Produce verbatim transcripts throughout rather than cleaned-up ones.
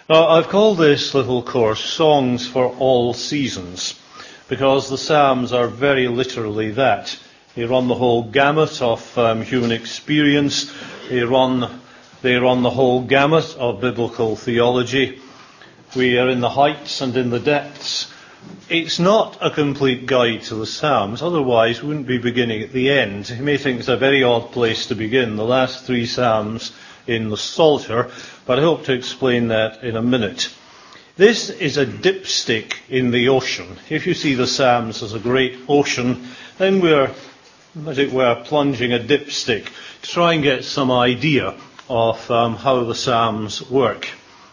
Now, I've called this little course Songs for All Seasons, because the Psalms are very literally that. They run the whole gamut of um, human experience. They run, they run the whole gamut of biblical theology. We are in the heights and in the depths. It's not a complete guide to the Psalms, otherwise we wouldn't be beginning at the end. You may think it's a very odd place to begin, the last three Psalms in the Psalter, but I hope to explain that in a minute. This is a dipstick in the ocean. If you see the Psalms as a great ocean, then we're, as it were, plunging a dipstick to try and get some idea of um, how the Psalms work.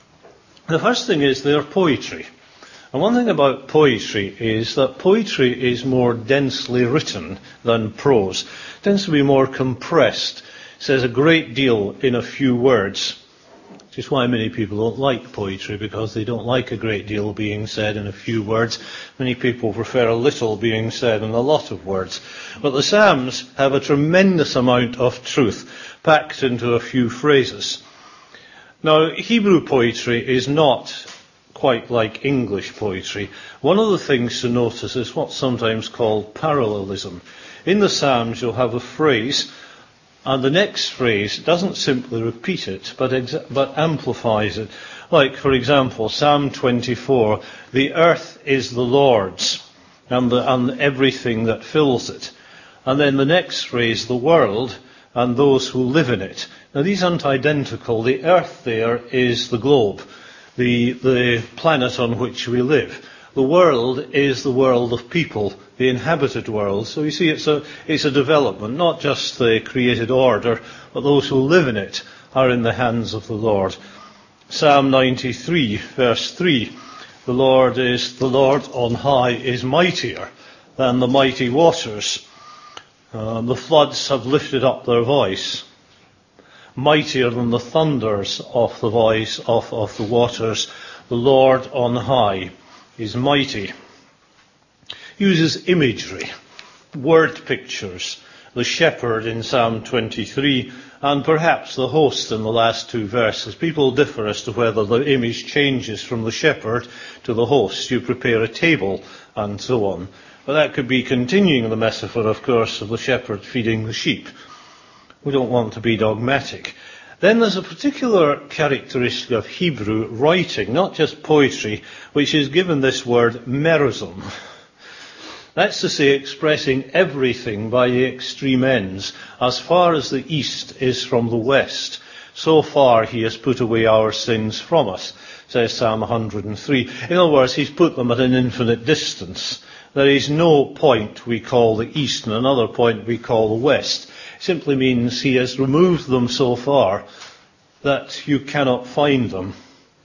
The first thing is they're poetry. And one thing about poetry is that poetry is more densely written than prose. It tends to be more compressed. It says a great deal in a few words. Which is why many people don't like poetry, because they don't like a great deal being said in a few words. Many people prefer a little being said in a lot of words. But the Psalms have a tremendous amount of truth packed into a few phrases. Now, Hebrew poetry is not quite like English poetry. One of the things to notice is what's sometimes called parallelism. In the Psalms you'll have a phrase, and the next phrase doesn't simply repeat it, but, exa- but amplifies it. Like, for example, Psalm twenty-four, the earth is the Lord's, and, the, and everything that fills it. And then the next phrase, the world, and those who live in it. Now, these aren't identical. The earth there is the globe, the, the planet on which we live. The world is the world of people, the inhabited world. So you see, it's a, it's a development, not just the created order, but those who live in it are in the hands of the Lord. Psalm ninety-three, verse three, the Lord is, the Lord on high is mightier than the mighty waters. Um, the floods have lifted up their voice, mightier than the thunders of the voice of, of the waters. The Lord on high is mighty. Uses imagery, word pictures, the shepherd in Psalm twenty-three, and perhaps the host in the last two verses. People differ as to whether the image changes from the shepherd to the host. You prepare a table and so on. But that could be continuing the metaphor, of course, of the shepherd feeding the sheep. We don't want to be dogmatic. Then there's a particular characteristic of Hebrew writing, not just poetry, which is given this word merism. That's to say, expressing everything by the extreme ends. As far as the east is from the west, so far he has put away our sins from us, says Psalm one hundred three. In other words, he's put them at an infinite distance. There is no point we call the east and another point we call the west. It simply means he has removed them so far that you cannot find them.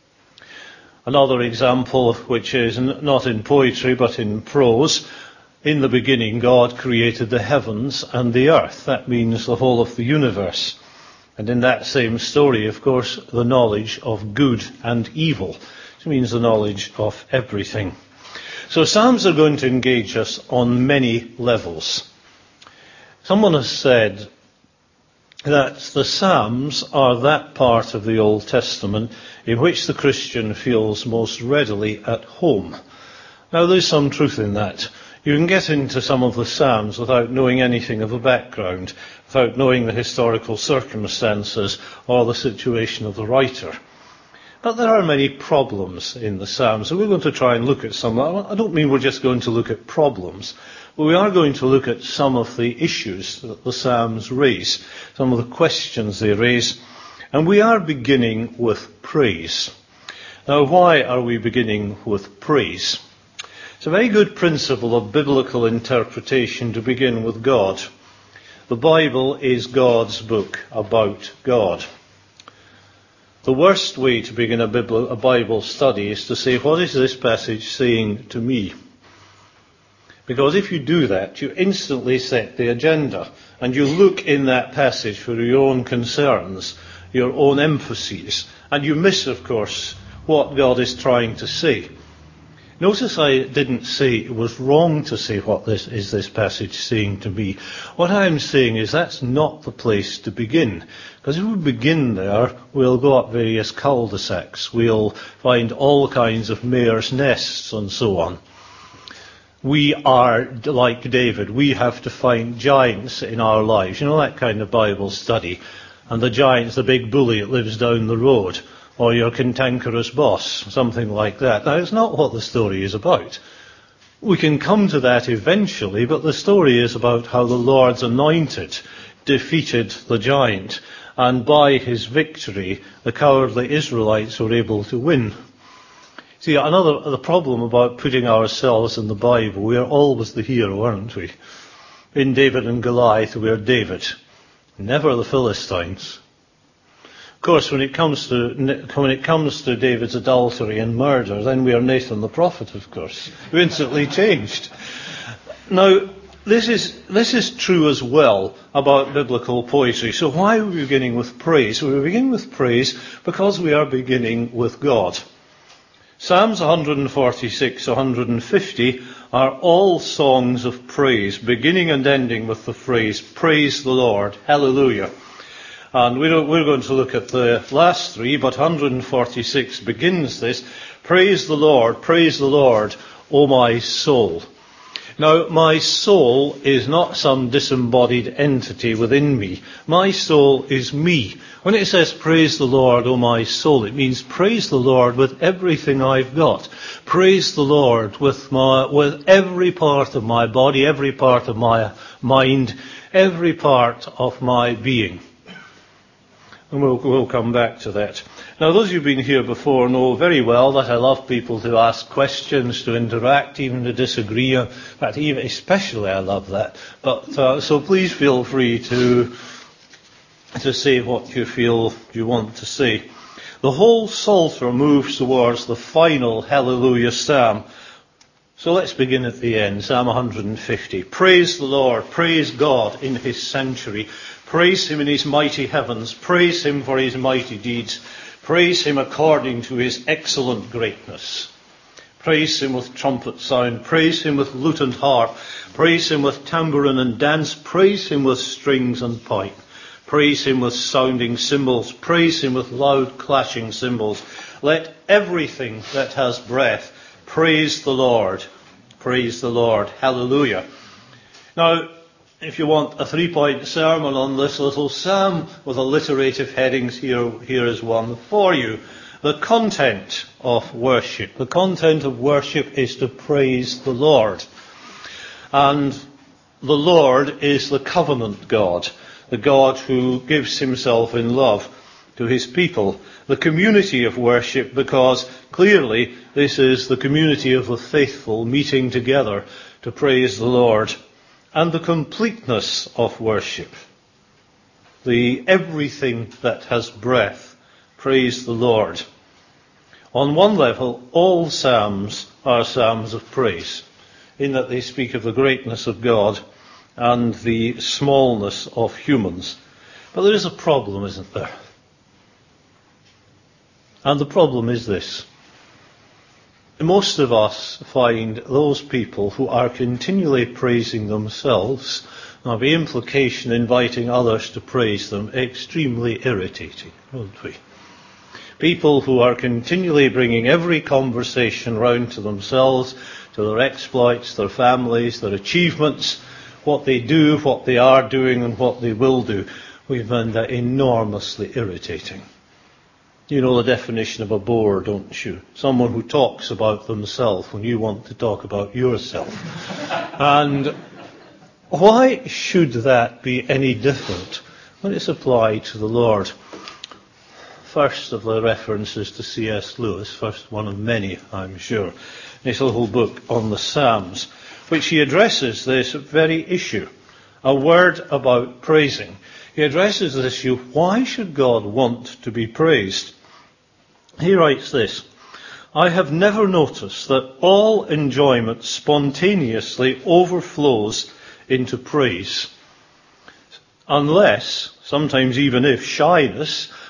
Another example, which is not in poetry but in prose, in the beginning God created the heavens and the earth. That means the whole of the universe. And in that same story, of course, the knowledge of good and evil, which means the knowledge of everything. So Psalms are going to engage us on many levels. Someone has said that the Psalms are that part of the Old Testament in which the Christian feels most readily at home. Now, there's some truth in that. You can get into some of the Psalms without knowing anything of the background, without knowing the historical circumstances or the situation of the writer. But there are many problems in the Psalms, and we're going to try and look at some. I don't mean we're just going to look at problems, but we are going to look at some of the issues that the Psalms raise, some of the questions they raise, and we are beginning with praise. Now, why are we beginning with praise? It's a very good principle of biblical interpretation to begin with God. The Bible is God's book about God. The worst way to begin a Bible study is to say, what is this passage saying to me? Because if you do that, you instantly set the agenda, and you look in that passage for your own concerns, your own emphases, and you miss, of course, what God is trying to say. Notice I didn't say it was wrong to say what this is this passage saying to me. What I'm saying is that's not the place to begin. Because if we begin there, we'll go up various cul-de-sacs. We'll find all kinds of mare's nests and so on. We are like David. We have to find giants in our lives. You know, that kind of Bible study. And the giant's the big bully that lives down the road. Or your cantankerous boss, something like that. Now, it's not what the story is about. We can come to that eventually, but the story is about how the Lord's anointed defeated the giant, and by his victory, the cowardly Israelites were able to win. See, another the problem about putting ourselves in the Bible, we are always the hero, aren't we? In David and Goliath, we are David, never the Philistines. Of course, when it comes to when it comes to David's adultery and murder, then we are Nathan the prophet, of course. We instantly changed. Now, this is this is true as well about biblical poetry. So why are we beginning with praise? We're beginning with praise because we are beginning with God. Psalms one forty-six, one fifty are all songs of praise, beginning and ending with the phrase, "Praise the Lord, hallelujah." And we're going to look at the last three, but one forty-six begins this, "Praise the Lord, praise the Lord, O my soul." Now, my soul is not some disembodied entity within me. My soul is me. When it says, "Praise the Lord, O my soul," it means praise the Lord with everything I've got. Praise the Lord with my, with every part of my body, every part of my mind, every part of my being. And we'll, we'll come back to that. Now, those who've been here before know very well that I love people to ask questions, to interact, even to disagree. In fact, even especially I love that. But uh, so please feel free to to say what you feel you want to say. The whole Psalter moves towards the final Hallelujah Psalm. So let's begin at the end, Psalm one fifty. Praise the Lord, praise God in his sanctuary. Praise him in his mighty heavens. Praise him for his mighty deeds. Praise him according to his excellent greatness. Praise him with trumpet sound. Praise him with lute and harp. Praise him with tambourine and dance. Praise him with strings and pipe. Praise him with sounding cymbals. Praise him with loud clashing cymbals. Let everything that has breath praise the Lord. Praise the Lord. Hallelujah. Now, if you want a three-point sermon on this little psalm with alliterative headings, here, here is one for you. The content of worship. The content of worship is to praise the Lord. And the Lord is the covenant God, the God who gives himself in love to his people. The community of worship, because clearly this is the community of the faithful meeting together to praise the Lord. And the completeness of worship, the everything that has breath, praise the Lord. On one level, all psalms are psalms of praise, in that they speak of the greatness of God and the smallness of humans. But there is a problem, isn't there? And the problem is this. Most of us find those people who are continually praising themselves, and by implication inviting others to praise them, extremely irritating, don't we? People who are continually bringing every conversation round to themselves, to their exploits, their families, their achievements, what they do, what they are doing, and what they will do. We find that enormously irritating. You know the definition of a bore, don't you? Someone who talks about themselves when you want to talk about yourself. And why should that be any different when it's applied to the Lord? First of the references to C S Lewis, first one of many, I'm sure, his little book on the Psalms, which he addresses this very issue, a word about praising. He addresses this issue, why should God want to be praised? He writes this, I have never noticed that all enjoyment spontaneously overflows into praise, unless, sometimes even if, shyness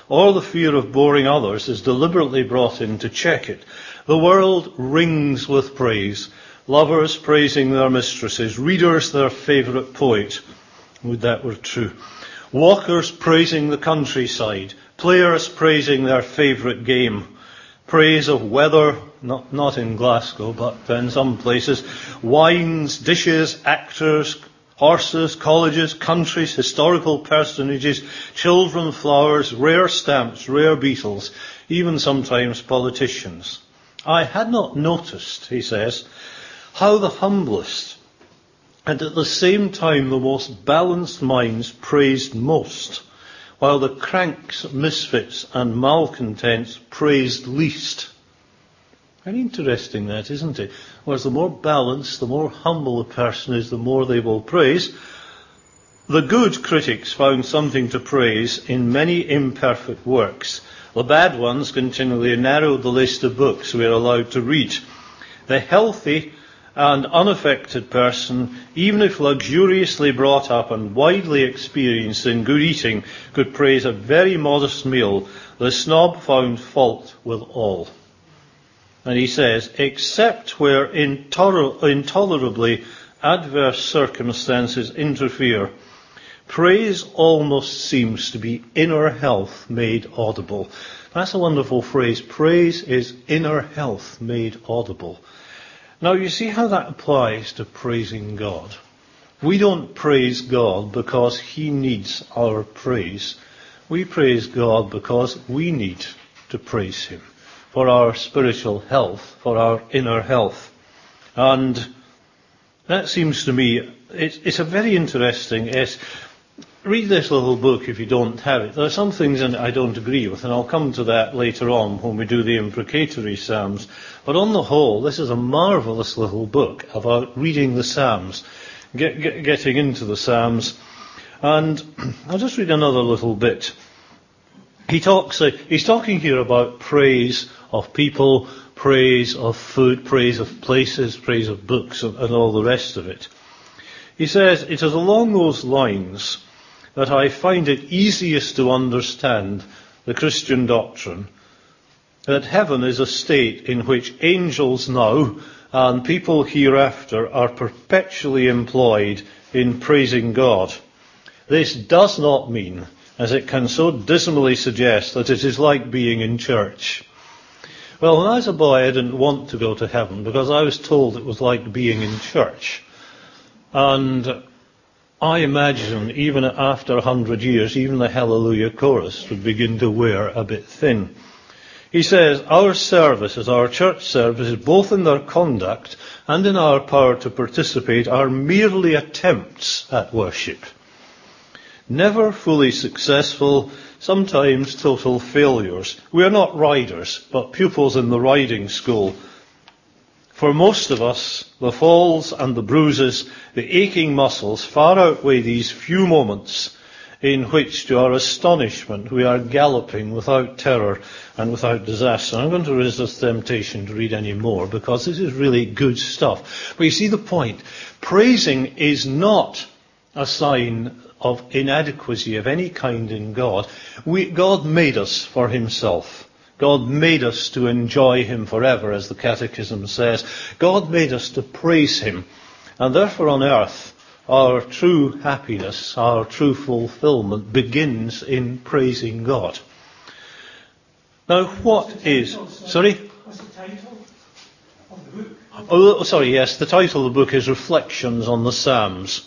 or the fear of boring others is deliberately brought in to check it. The world rings with praise. Lovers praising their mistresses, readers their favourite poet. Would that were true. Walkers praising the countryside, players praising their favourite game. Praise of weather, not, not in Glasgow, but in some places. Wines, dishes, actors, horses, colleges, countries, historical personages, children, flowers, rare stamps, rare beetles, even sometimes politicians. I had not noticed, he says, how the humblest and at the same time the most balanced minds praised most, while the cranks, misfits and malcontents praised least. Very interesting that, isn't it? Whereas the more balanced, the more humble a person is, the more they will praise. The good critics found something to praise in many imperfect works. The bad ones continually narrowed the list of books we are allowed to read. The healthy and unaffected person, even if luxuriously brought up and widely experienced in good eating, could praise a very modest meal. The snob found fault with all. And he says, except where intoler- intolerably adverse circumstances interfere, praise almost seems to be inner health made audible. That's a wonderful phrase. Praise is inner health made audible. Now, you see how that applies to praising God. We don't praise God because he needs our praise. We praise God because we need to praise him for our spiritual health, for our inner health. And that seems to me, it's, it's a very interesting, it's, read this little book if you don't have it. There are some things in it I don't agree with, and I'll come to that later on when we do the imprecatory Psalms. But on the whole, this is a marvellous little book about reading the Psalms, get, get, getting into the Psalms. And I'll just read another little bit. He talks, uh, he's talking here about praise of people, praise of food, praise of places, praise of books, and, and all the rest of it. He says, it is along those lines that I find it easiest to understand the Christian doctrine that heaven is a state in which angels now and people hereafter are perpetually employed in praising God. This does not mean, as it can so dismally suggest, that it is like being in church. Well, when I was a boy, I didn't want to go to heaven because I was told it was like being in church. And I imagine even after a hundred years, even the Hallelujah chorus would begin to wear a bit thin. He says, our services, our church services, both in their conduct and in our power to participate, are merely attempts at worship. Never fully successful, sometimes total failures. We are not riders, but pupils in the riding school. For most of us, the falls and the bruises, the aching muscles far outweigh these few moments in which, to our astonishment, we are galloping without terror and without disaster. I'm going to resist temptation to read any more because this is really good stuff. But you see the point. Praising is not a sign of inadequacy of any kind in God. We, God made us for himself. God made us to enjoy him forever, as the Catechism says. God made us to praise him. And therefore on earth, our true happiness, our true fulfillment begins in praising God. Now what is... Sorry? What's the title of the book? Oh, sorry, yes. The title of the book is Reflections on the Psalms.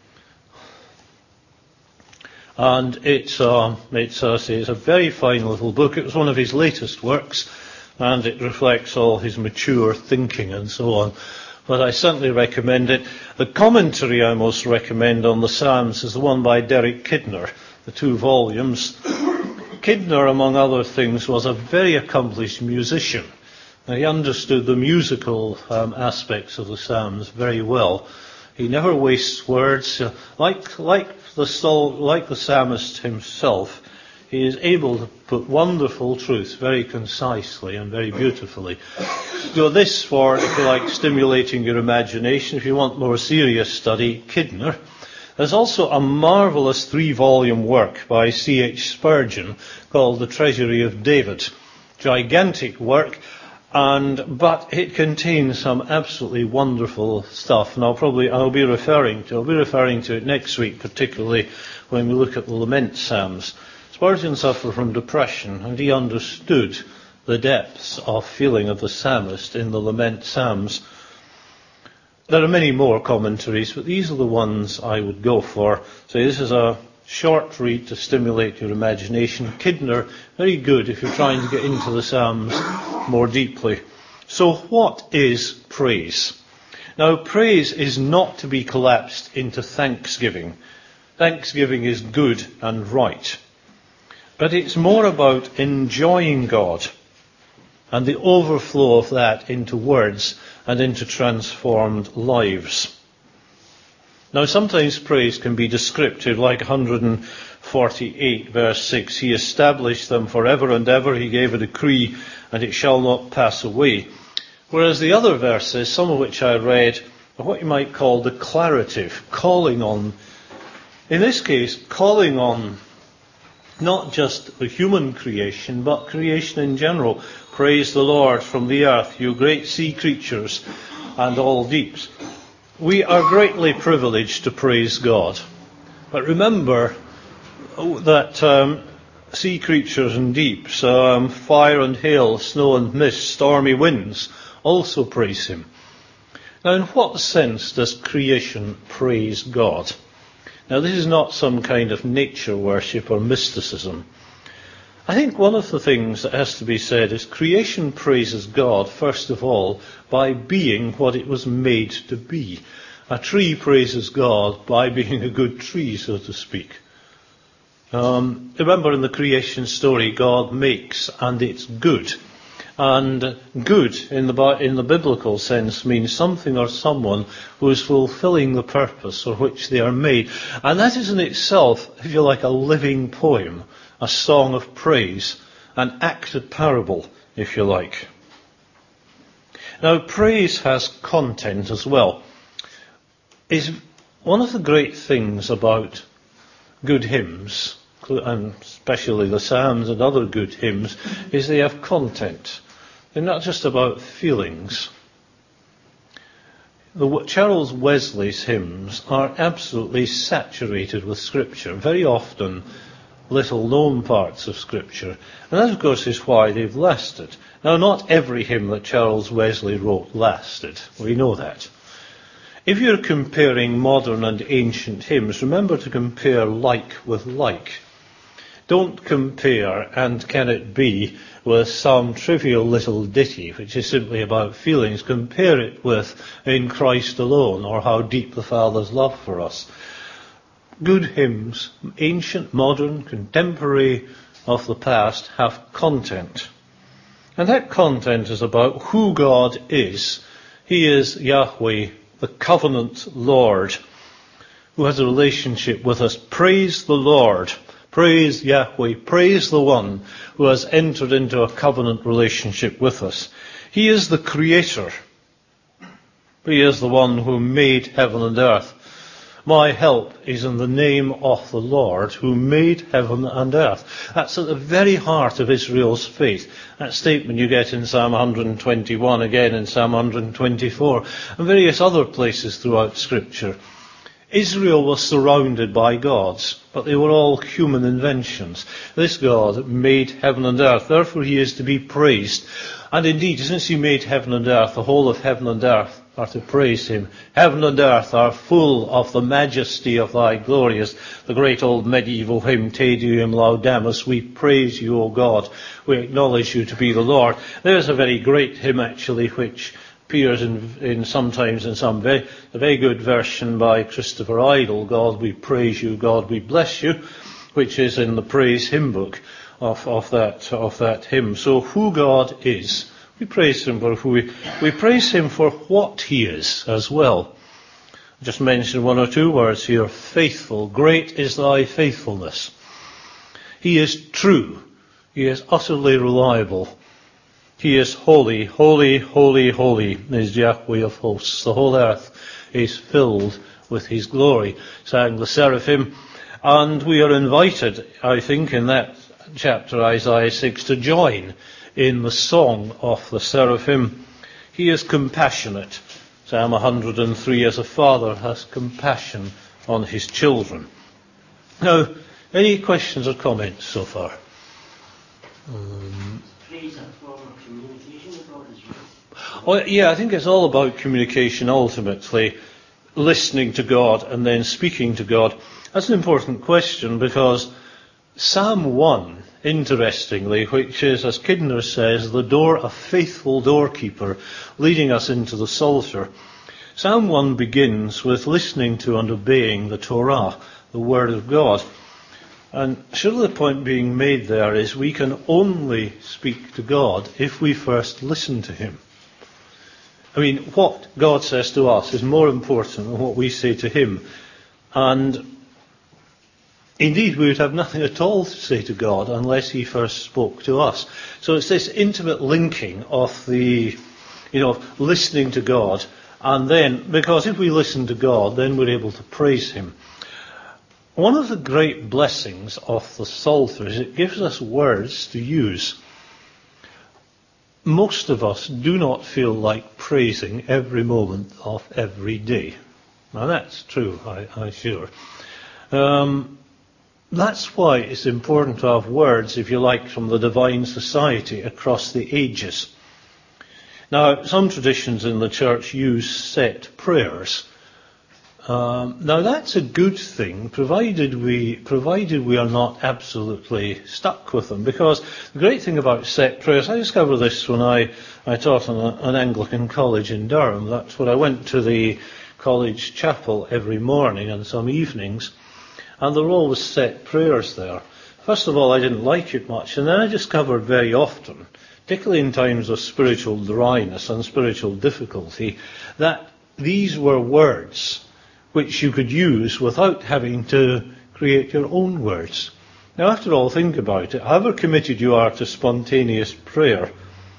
And it's, uh, it's, uh, it's a very fine little book. It was one of his latest works, and it reflects all his mature thinking and so on. But I certainly recommend it. The commentary I most recommend on the Psalms is the one by Derek Kidner, the two volumes. Kidner, among other things, was a very accomplished musician. Now, he understood the musical um, aspects of the Psalms very well. He never wastes words. Uh, like, like the soul, like the psalmist himself, he is able to put wonderful truth very concisely and very beautifully. So this for, if you like, stimulating your imagination. If you want more serious study, Kidner. There's also a marvellous three-volume work by C H Spurgeon called The Treasury of David. Gigantic work, and but it contains some absolutely wonderful stuff. And I'll probably I'll be referring to I'll be referring to it next week, particularly when we look at the Lament Psalms. Spurgeon suffered from depression, and he understood the depths of feeling of the psalmist in the Lament Psalms. There are many more commentaries, but these are the ones I would go for. So this is a short read to stimulate your imagination. Kidner, very good if you're trying to get into the Psalms more deeply. So what is praise? Now, praise is not to be collapsed into thanksgiving. Thanksgiving is good and right. But it's more about enjoying God and the overflow of that into words and into transformed lives. Now, sometimes praise can be descriptive, like one forty-eight, verse six. He established them forever and ever. He gave a decree, and it shall not pass away. Whereas the other verses, some of which I read, are what you might call declarative, calling on, in this case, calling on not just the human creation, but creation in general. Praise the Lord from the earth, you great sea creatures and all deeps. We are greatly privileged to praise God. But remember that um, sea creatures and deeps, um, fire and hail, snow and mist, stormy winds, also praise him. Now, in what sense does creation praise God? Now, this is not some kind of nature worship or mysticism. I think one of the things that has to be said is creation praises God, first of all, by being what it was made to be. A tree praises God by being a good tree, so to speak. Um, remember in the creation story, God makes and it's good. And good in the, in the biblical sense means something or someone who is fulfilling the purpose for which they are made. And that is in itself, if you like, a living poem, a song of praise, an acted parable, if you like. Now, praise has content as well. Is one of the great things about good hymns, and especially the Psalms and other good hymns, is they have content. They're not just about feelings. The, Charles Wesley's hymns are absolutely saturated with Scripture, very often little known parts of Scripture. And that, of course, is why they've lasted. Now, not every hymn that Charles Wesley wrote lasted. We know that. If you're comparing modern and ancient hymns, remember to compare like with like. Don't compare, and can it be, with some trivial little ditty, which is simply about feelings. Compare it with In Christ Alone, or How Deep the Father's Love for Us. Good hymns, ancient, modern, contemporary of the past, have content. And that content is about who God is. He is Yahweh, the covenant Lord, who has a relationship with us. Praise the Lord. Praise Yahweh. Praise the one who has entered into a covenant relationship with us. He is the Creator. He is the one who made heaven and earth. My help is in the name of the Lord who made heaven and earth. That's at the very heart of Israel's faith. That statement you get in Psalm one twenty-one, again in Psalm one twenty-four, and various other places throughout Scripture. Israel was surrounded by gods, but they were all human inventions. This God made heaven and earth, therefore he is to be praised. And indeed, since he made heaven and earth, the whole of heaven and earth are to praise him. Heaven and earth are full of the majesty of thy glories. The great old medieval hymn, Te Deum Laudamus, we praise you, O God. We acknowledge you to be the Lord. There's a very great hymn, actually, which appears in, in sometimes in some very, a very good version by Christopher Idle, God we praise you, God we bless you, which is in the praise hymn book of, of that of that hymn. So who God is, we praise him for who we we praise him for what he is as well. I just mentioned one or two words here. Faithful, great is thy faithfulness. He is true. He is utterly reliable. He is holy, holy, holy, holy is Yahweh of hosts. The whole earth is filled with his glory, sang the seraphim. And we are invited, I think, in that chapter, Isaiah six, to join in the song of the seraphim. He is compassionate. Psalm one hundred three, as a father has compassion on his children. Now, any questions or comments so far? Um, Praise a form of communication with God as well. oh, yeah, I think it's all about communication ultimately, listening to God and then speaking to God. That's an important question because Psalm one, interestingly, which is, as Kidner says, the door, a faithful doorkeeper leading us into the Psalter. Psalm one begins with listening to and obeying the Torah, the Word of God. And surely the point being made there is we can only speak to God if we first listen to him. I mean, what God says to us is more important than what we say to him. And indeed, we would have nothing at all to say to God unless he first spoke to us. So it's this intimate linking of the, you know, listening to God. And then, because if we listen to God, then we're able to praise him. One of the great blessings of the Psalter is it gives us words to use. Most of us do not feel like praising every moment of every day. Now that's true, I, I'm sure. Um, that's why it's important to have words, if you like, from the divine society across the ages. Now, some traditions in the church use set prayers. Um, now that's a good thing, provided we provided we are not absolutely stuck with them. Because the great thing about set prayers, I discovered this when I, I taught in a, an Anglican college in Durham. That's when I went to the college chapel every morning and some evenings, and there were always set prayers there. First of all, I didn't like it much, and then I discovered very often, particularly in times of spiritual dryness and spiritual difficulty, that these were words which you could use without having to create your own words. Now, after all, think about it. However committed you are to spontaneous prayer,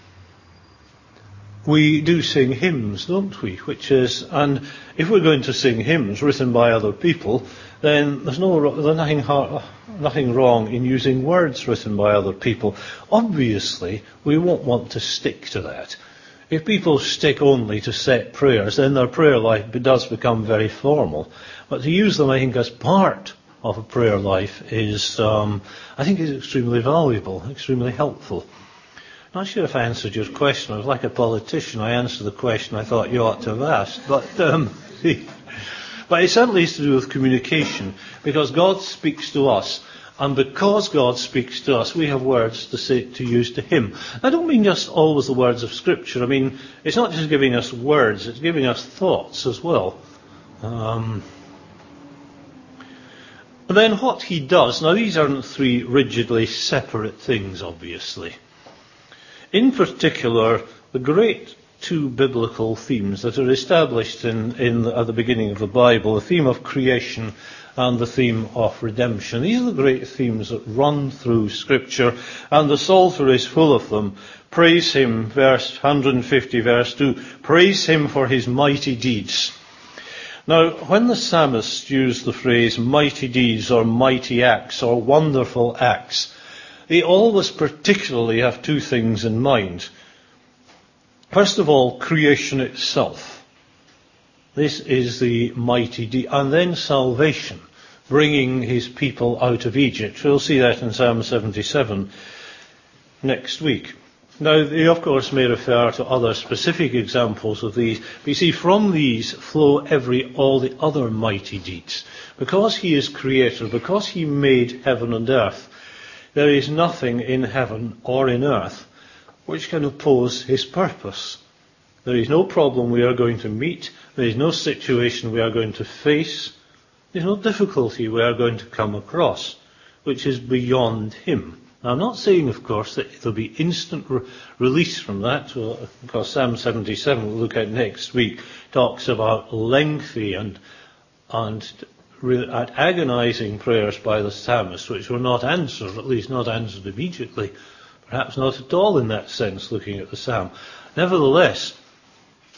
we do sing hymns, don't we? Which is, and if we're going to sing hymns written by other people, then there's no there's nothing hard, nothing wrong in using words written by other people. Obviously, we won't want to stick to that. If people stick only to set prayers, then their prayer life does become very formal. But to use them, I think, as part of a prayer life is, um, I think, is extremely valuable, extremely helpful. Not sure if I answered your question. I was like a politician. I answered the question I thought you ought to have asked. But, um, but it certainly has to do with communication, because God speaks to us. And because God speaks to us, we have words to say, to use to him. I don't mean just always the words of Scripture. I mean, it's not just giving us words, it's giving us thoughts as well. Um, and then what he does, now these aren't three rigidly separate things, obviously. In particular, the great two biblical themes that are established in, in the, at the beginning of the Bible, the theme of creation and the theme of redemption. These are the great themes that run through Scripture, and the Psalter is full of them. Praise him, verse one hundred fifty, verse two. Praise him for his mighty deeds. Now, when the psalmist used the phrase mighty deeds or mighty acts or wonderful acts, they always particularly have two things in mind. First of all, creation itself. This is the mighty deed. And then salvation, bringing his people out of Egypt. We'll see that in Psalm seventy-seven next week. Now, they of course may refer to other specific examples of these. But you see, from these flow every, all the other mighty deeds. Because he is creator, because he made heaven and earth, there is nothing in heaven or in earth which can oppose his purpose. There is no problem we are going to meet. There is no situation we are going to face. There is no difficulty we are going to come across which is beyond him. Now, I'm not saying, of course, that there will be instant re- release from that, because Psalm seventy-seven, we'll look at next week, talks about lengthy and, and re- agonizing prayers by the psalmist, which were not answered, at least not answered immediately. Perhaps not at all in that sense, looking at the psalm. Nevertheless,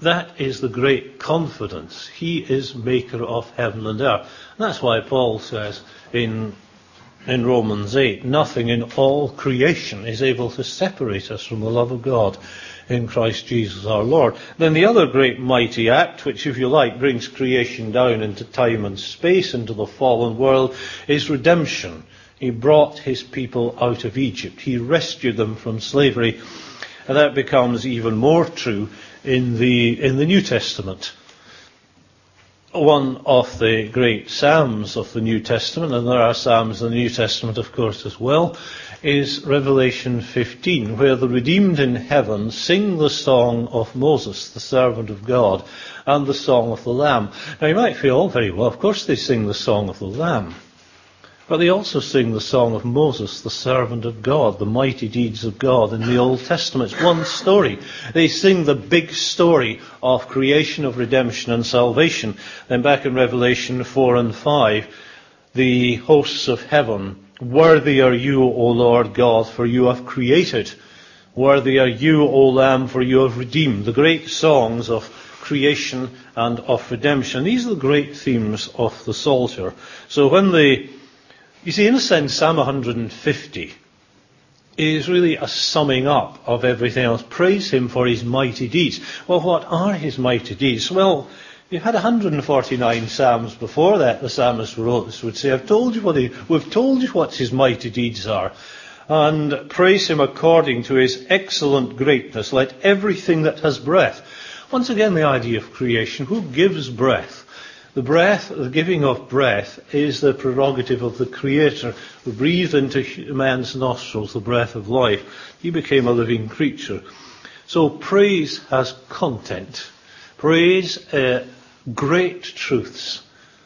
That is the great confidence. He is maker of heaven and earth. And that's why Paul says in, in Romans eight, nothing in all creation is able to separate us from the love of God in Christ Jesus our Lord. Then the other great mighty act, which if you like brings creation down into time and space, into the fallen world, is redemption. He brought his people out of Egypt. He rescued them from slavery. And that becomes even more true in the in the New Testament. One of the great psalms of the New Testament, and there are psalms in the New Testament of course as well, is Revelation fifteen, where the redeemed in heaven sing the song of Moses, the servant of God, and the song of the Lamb. Now you might feel, oh, very well, of course they sing the song of the Lamb. But they also sing the song of Moses, the servant of God, the mighty deeds of God in the Old Testament. It's one story. They sing the big story of creation, of redemption and salvation. Then back in Revelation four and five, the hosts of heaven, worthy are you, O Lord God, for you have created. Worthy are you, O Lamb, for you have redeemed. The great songs of creation and of redemption. These are the great themes of the Psalter. So when they You see, in a sense, Psalm one hundred fifty is really a summing up of everything else. Praise him for his mighty deeds. Well, what are his mighty deeds? Well, you've had one hundred forty-nine psalms before that. The psalmist who wrote this would say, I've told you what he, we've told you what his mighty deeds are. And praise him according to his excellent greatness. Let everything that has breath. Once again, the idea of creation. Who gives breath? The breath, the giving of breath, is the prerogative of the Creator, who breathed into man's nostrils the breath of life. He became a living creature. So praise has content. Praise, uh, great truths,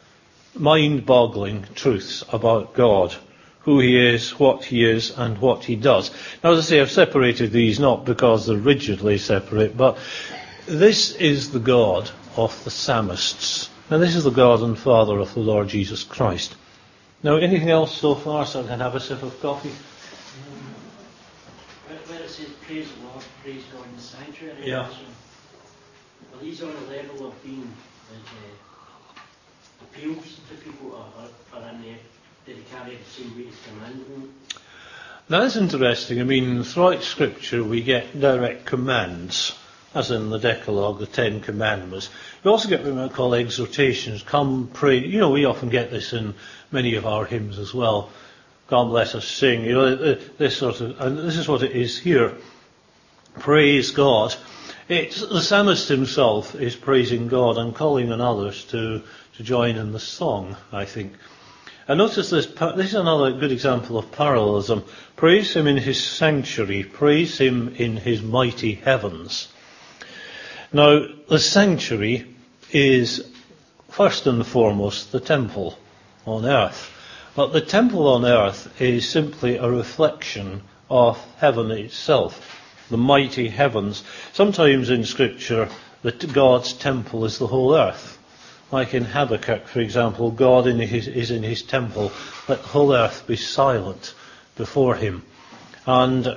mind-boggling truths about God, who he is, what he is, and what he does. Now, as I say, I've separated these not because they're rigidly separate, but this is the God of the psalmists. Now, this is the God and Father of the Lord Jesus Christ. Now, anything else so far, so I can have a sip of coffee? Um, where, where it says, praise the Lord, praise God in the sanctuary. Yeah. So, well, he's on a level of being that uh, appeals to people, or, or, or in the, did he carry the same weight as commandment? That's interesting. I mean, throughout Scripture we get direct commands, as in the Decalogue, the Ten Commandments. We also get what we might call exhortations. Come, pray. You know, we often get this in many of our hymns as well. Come, let us sing. You know, this sort of, and this is what it is here. Praise God. It's, the psalmist himself is praising God and calling on others to, to join in the song, I think. And notice this, this is another good example of parallelism. Praise him in his sanctuary. Praise him in his mighty heavens. Now, the sanctuary is first and foremost the temple on earth. But the temple on earth is simply a reflection of heaven itself, the mighty heavens. Sometimes in Scripture, that God's temple is the whole earth. Like in Habakkuk, for example, God in his, is in his temple. Let the whole earth be silent before him. And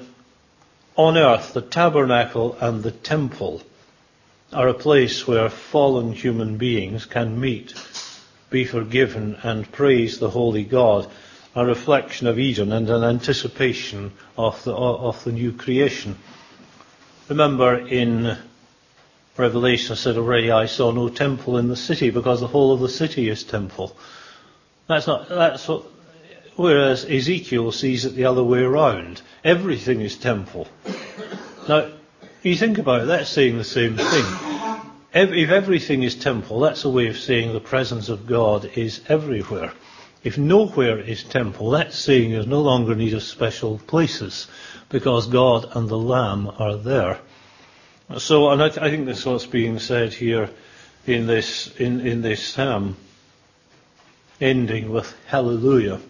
on earth, the tabernacle and the temple are a place where fallen human beings can meet, be forgiven, and praise the holy God, a reflection of Eden and an anticipation of the, of the new creation. Remember in Revelation, I said already, I saw no temple in the city, because the whole of the city is temple. That's not, that's what, whereas Ezekiel sees it the other way around. Everything is temple. Now, you think about it, that's saying the same thing. If everything is temple, that's a way of saying the presence of God is everywhere. If nowhere is temple, that's saying there's no longer need of special places, because God and the Lamb are there. So, and I, th- I think this is what's being said here in this in, in this psalm, ending with Hallelujah.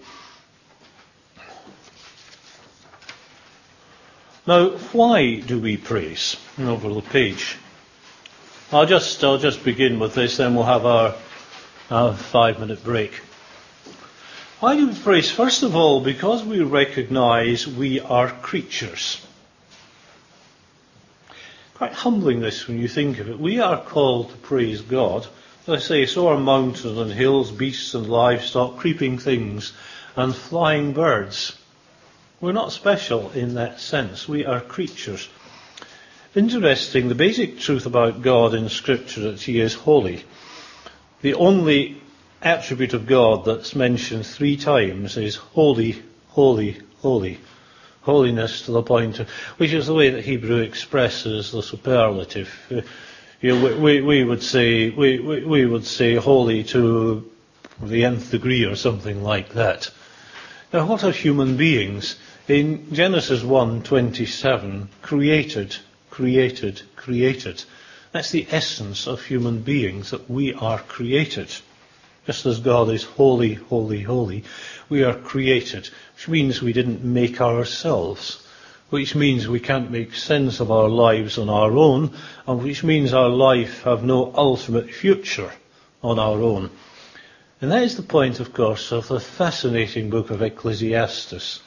Now, why do we praise? Over the page. I'll just I'll just begin with this, then we'll have our, our five-minute break. Why do we praise? First of all, because we recognise we are creatures. quite humbling, this, when you think of it. We are called to praise God. As I say, so are mountains and hills, beasts and livestock, creeping things and flying birds. We're not special in that sense. We are creatures. Interesting, the basic truth about God in Scripture is that He is holy. The only attribute of God that's mentioned three times is holy, holy, holy. Holiness to the point of, which is the way that Hebrew expresses the superlative. Uh, you know, we, we, we would say we, we, we would say holy to the nth degree or something like that. Now, what are human beings? In Genesis one twenty-seven, created, created, created. That's the essence of human beings, that we are created. Just as God is holy, holy, holy, we are created, which means we didn't make ourselves, which means we can't make sense of our lives on our own, and which means our life have no ultimate future on our own. And that is the point, of course, of the fascinating book of Ecclesiastes.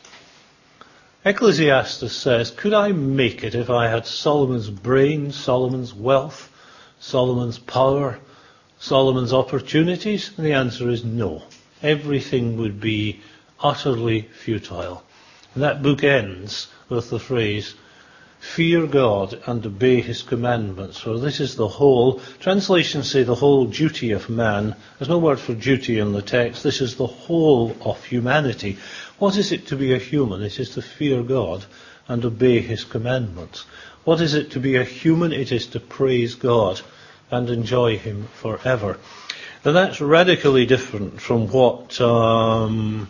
Ecclesiastes says, could I make it if I had Solomon's brain, Solomon's wealth, Solomon's power, Solomon's opportunities? And the answer is no. Everything would be utterly futile. And that book ends with the phrase, fear God and obey His commandments. For this is the whole, translations say the whole duty of man. There's no word for duty in the text. This is the whole of humanity. What is it to be a human? It is to fear God and obey His commandments. What is it to be a human? It is to praise God and enjoy Him forever. Now that's radically different from what um,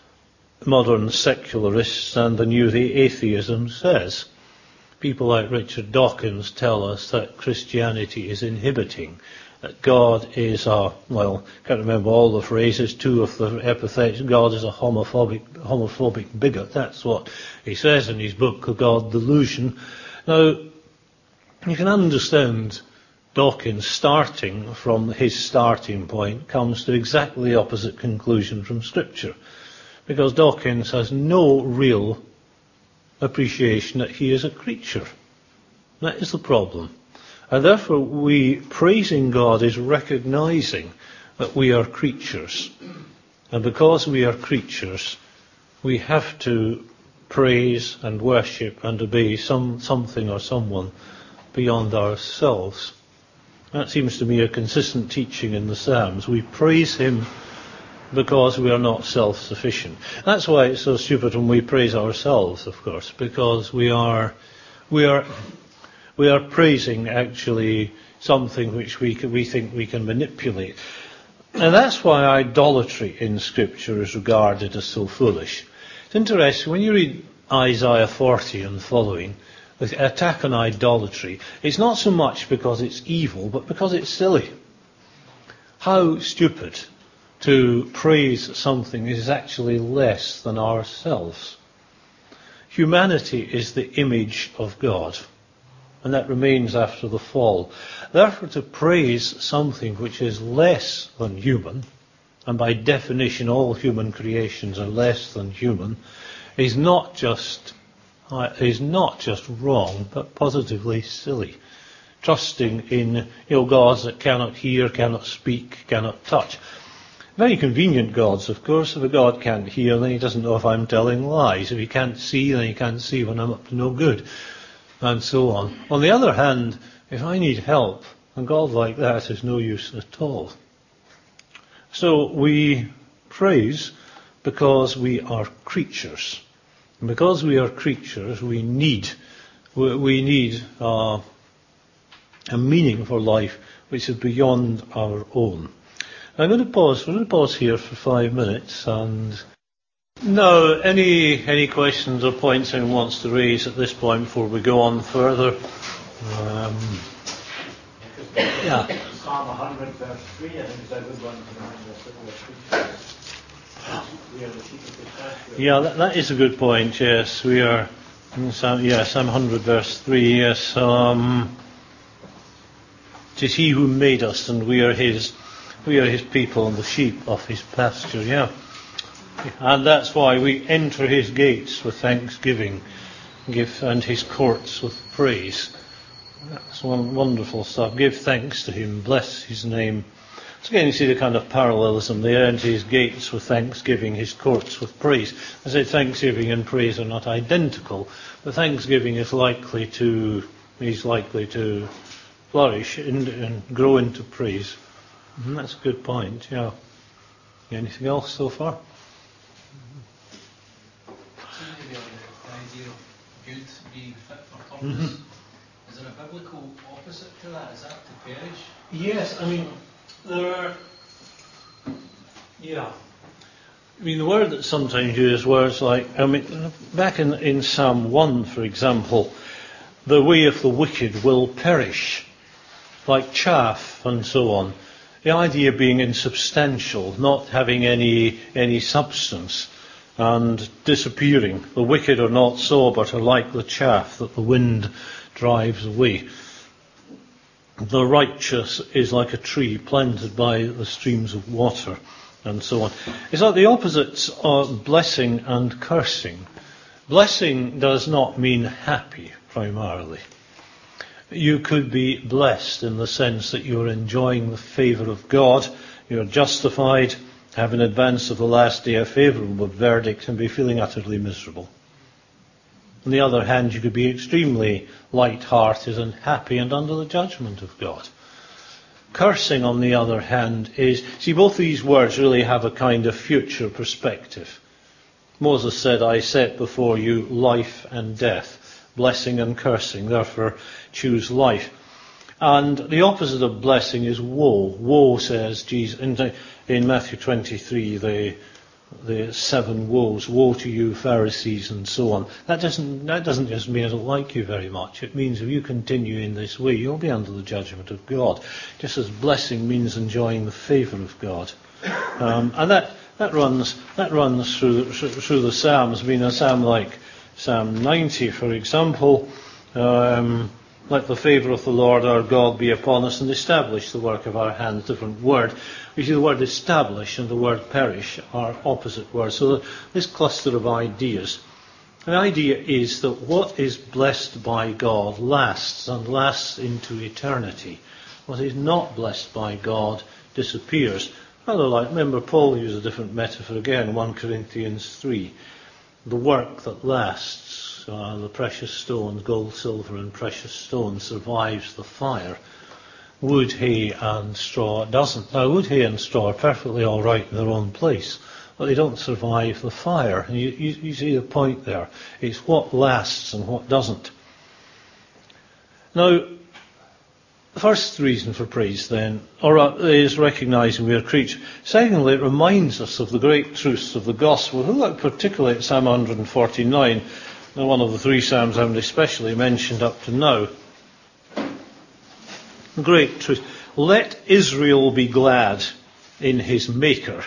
modern secularists and the new atheism says. People like Richard Dawkins tell us that Christianity is inhibiting, that God is a, well, can't remember all the phrases, two of the epithets, God is a homophobic, homophobic bigot. That's what he says in his book, God Delusion. Now, you can understand Dawkins starting from his starting point comes to exactly the opposite conclusion from Scripture, because Dawkins has no real appreciation that he is a creature. That is the problem. And therefore we, praising God is recognising that we are creatures. And because we are creatures, we have to praise and worship and obey some something or someone beyond ourselves. That seems to me a consistent teaching in the Psalms. We praise Him because we are not self-sufficient. That's why it's so stupid when we praise ourselves, of course, because we are, we are, we are praising actually something which we can, we think we can manipulate. And that's why idolatry in Scripture is regarded as so foolish. It's interesting, when you read Isaiah forty and following, the attack on idolatry, it's not so much because it's evil, but because it's silly. How stupid to praise something is actually less than ourselves. Humanity is the image of God, and that remains after the fall. Therefore, to praise something which is less than human, and by definition all human creations are less than human, is not just uh, is not just wrong, but positively silly. Trusting in you know gods that cannot hear, cannot speak, cannot touch. Very convenient gods, of course. If a god can't hear, then he doesn't know if I'm telling lies. If he can't see, then he can't see when I'm up to no good, and so on. On the other hand, if I need help, a god like that is no use at all. So we praise because we are creatures. And because we are creatures, we need we need uh, a meaning for life which is beyond our own. I'm going to pause. We're going to pause here for five minutes. And now, any any questions or points anyone wants to raise at this point before we go on further? Um, yeah. Psalm one hundred, verse three, I think is a good one to remind us that we are creatures. We are the sheep of His pasture. Yeah, that, that is a good point. Yes, we are. Psalm, yeah, Psalm one hundred, verse three. Yes, um, it is He who made us, and we are His. We are His people and the sheep of His pasture. Yeah, and that's why we enter His gates with thanksgiving, give and His courts with praise. That's one wonderful stuff. Give thanks to him, bless his name. So again, you see the kind of parallelism there. Enter his gates with thanksgiving, his courts with praise. I say thanksgiving and praise are not identical, but thanksgiving is likely to, is likely to flourish and, and grow into praise. And that's a good point, yeah. Anything else so far? Maybe on the, the idea of good being fit for purpose. Mm-hmm. Is there a biblical opposite to that? Is that to perish? Yes, I mean, there are, yeah. I mean, the word that's sometimes used, words like, I mean, back in, in Psalm one, for example, the way of the wicked will perish, like chaff and so on. The idea being insubstantial, not having any any substance, and disappearing. The wicked are not so, but are like the chaff that the wind drives away. The righteous is like a tree planted by the streams of water, and so on. It's like the opposites are blessing and cursing. Blessing does not mean happy, primarily. You could be blessed in the sense that you're enjoying the favour of God, you're justified, have in advance of the last day a favourable verdict, and be feeling utterly miserable. On the other hand, you could be extremely light-hearted and happy and under the judgment of God. Cursing, on the other hand, is... See, both these words really have a kind of future perspective. Moses said, I set before you life and death, blessing and cursing, therefore choose life. And the opposite of blessing is woe. Woe, says Jesus, in, in Matthew twenty-three, the... the seven woes, woe to you Pharisees and so on. That doesn't that doesn't just mean I don't like you very much. It means if you continue in this way, you'll be under the judgment of God. Just as blessing means enjoying the favour of God. Um, and that, that runs that runs through the, through the Psalms. I mean, a psalm like Psalm ninety, for example, um, let the favour of the Lord our God be upon us and establish the work of our hands. Different word. You see, the word establish and the word perish are opposite words. So this cluster of ideas. The idea is that what is blessed by God lasts and lasts into eternity. What is not blessed by God disappears. Rather like, remember Paul used a different metaphor again, First Corinthians three. The work that lasts, uh, the precious stones, gold, silver and precious stones, survives the fire. Wood, hay and straw doesn't. Now, wood, hay and straw are perfectly all right in their own place, but they don't survive the fire. And you, you, you see the point there. It's what lasts and what doesn't. Now, the first reason for praise, then, or is recognising we are creatures. Secondly, it reminds us of the great truths of the gospel. We look particularly at Psalm one forty-nine, one of the three psalms I haven't especially mentioned up to now. Great truth. Let Israel be glad in his Maker.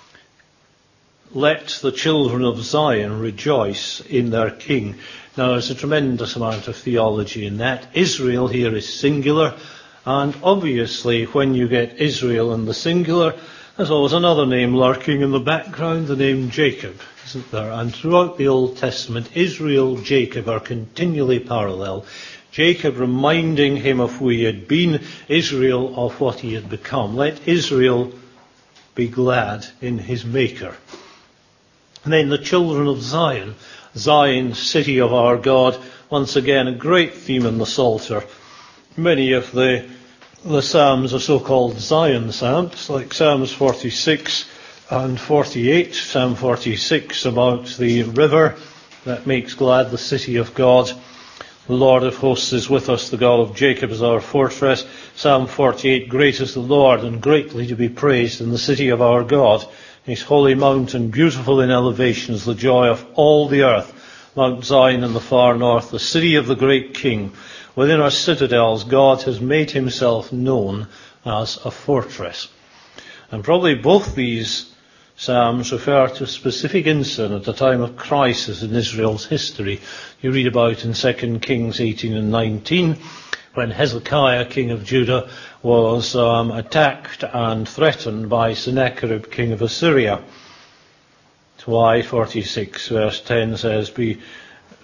Let the children of Zion rejoice in their King. Now, there's a tremendous amount of theology in that. Israel here is singular, and obviously when you get Israel in the singular, there's always another name lurking in the background, the name Jacob, isn't there? And throughout the Old Testament, Israel, Jacob are continually parallel. Jacob reminding him of who he had been, Israel of what he had become. Let Israel be glad in his Maker. And then the children of Zion, Zion, city of our God, once again a great theme in the Psalter. Many of the, the Psalms are so-called Zion Psalms, like Psalms forty-six and forty-eight. Psalm forty-six about the river that makes glad the city of God. The Lord of hosts is with us, the God of Jacob is our fortress. Psalm forty-eight, great is the Lord and greatly to be praised in the city of our God. His holy mountain, beautiful in elevation, is the joy of all the earth. Mount Zion in the far north, the city of the great King. Within our citadels, God has made himself known as a fortress. And probably both these Psalms refer to a specific incident, a time of crisis in Israel's history. You read about in Second Kings eighteen and nineteen, when Hezekiah, king of Judah, was um, attacked and threatened by Sennacherib, king of Assyria. That's why forty-six verse ten says, Be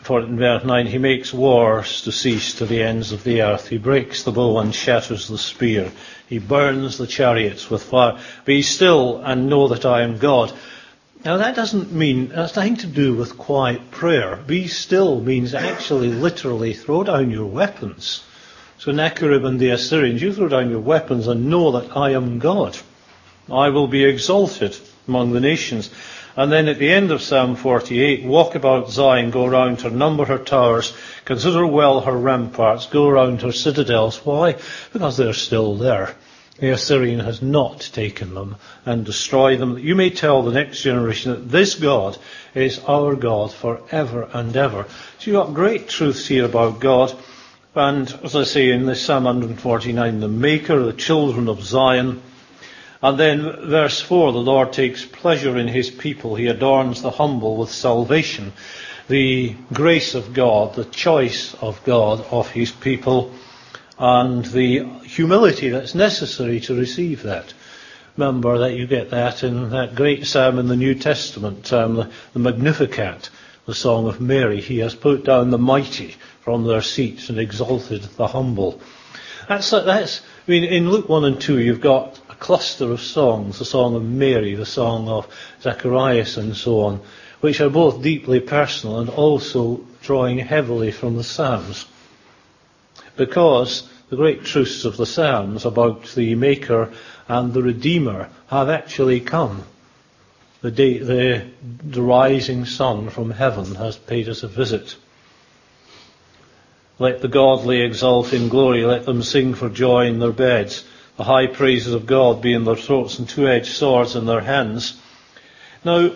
for in verse nine, he makes wars to cease to the ends of the earth. He breaks the bow and shatters the spear. He burns the chariots with fire. Be still and know that I am God. Now that doesn't mean, that's nothing to do with quiet prayer. Be still means actually literally throw down your weapons. So Sennacherib and the Assyrians, you throw down your weapons and know that I am God. I will be exalted among the nations. And then at the end of Psalm forty-eight, walk about Zion, go round her, number her towers, consider well her ramparts, go round her citadels. Why? Because they're still there. The Assyrian has not taken them and destroyed them. You may tell the next generation that this God is our God forever and ever. So you've got great truths here about God. And as I say in this Psalm one forty-nine, the Maker, the children of Zion. And then verse four, the Lord takes pleasure in his people. He adorns the humble with salvation. The grace of God, the choice of God of his people, and the humility that's necessary to receive that. Remember that you get that in that great psalm in the New Testament, um, the, the Magnificat, the Song of Mary. He has put down the mighty from their seats and exalted the humble. That's, that's, I mean, in Luke one and two, you've got a cluster of songs, the Song of Mary, the Song of Zacharias and so on, which are both deeply personal and also drawing heavily from the Psalms. Because the great truths of the Psalms about the Maker and the Redeemer have actually come. The, day, the, the rising sun from heaven has paid us a visit. Let the godly exult in glory, let them sing for joy in their beds. The high praises of God be in their throats and two-edged swords in their hands. Now,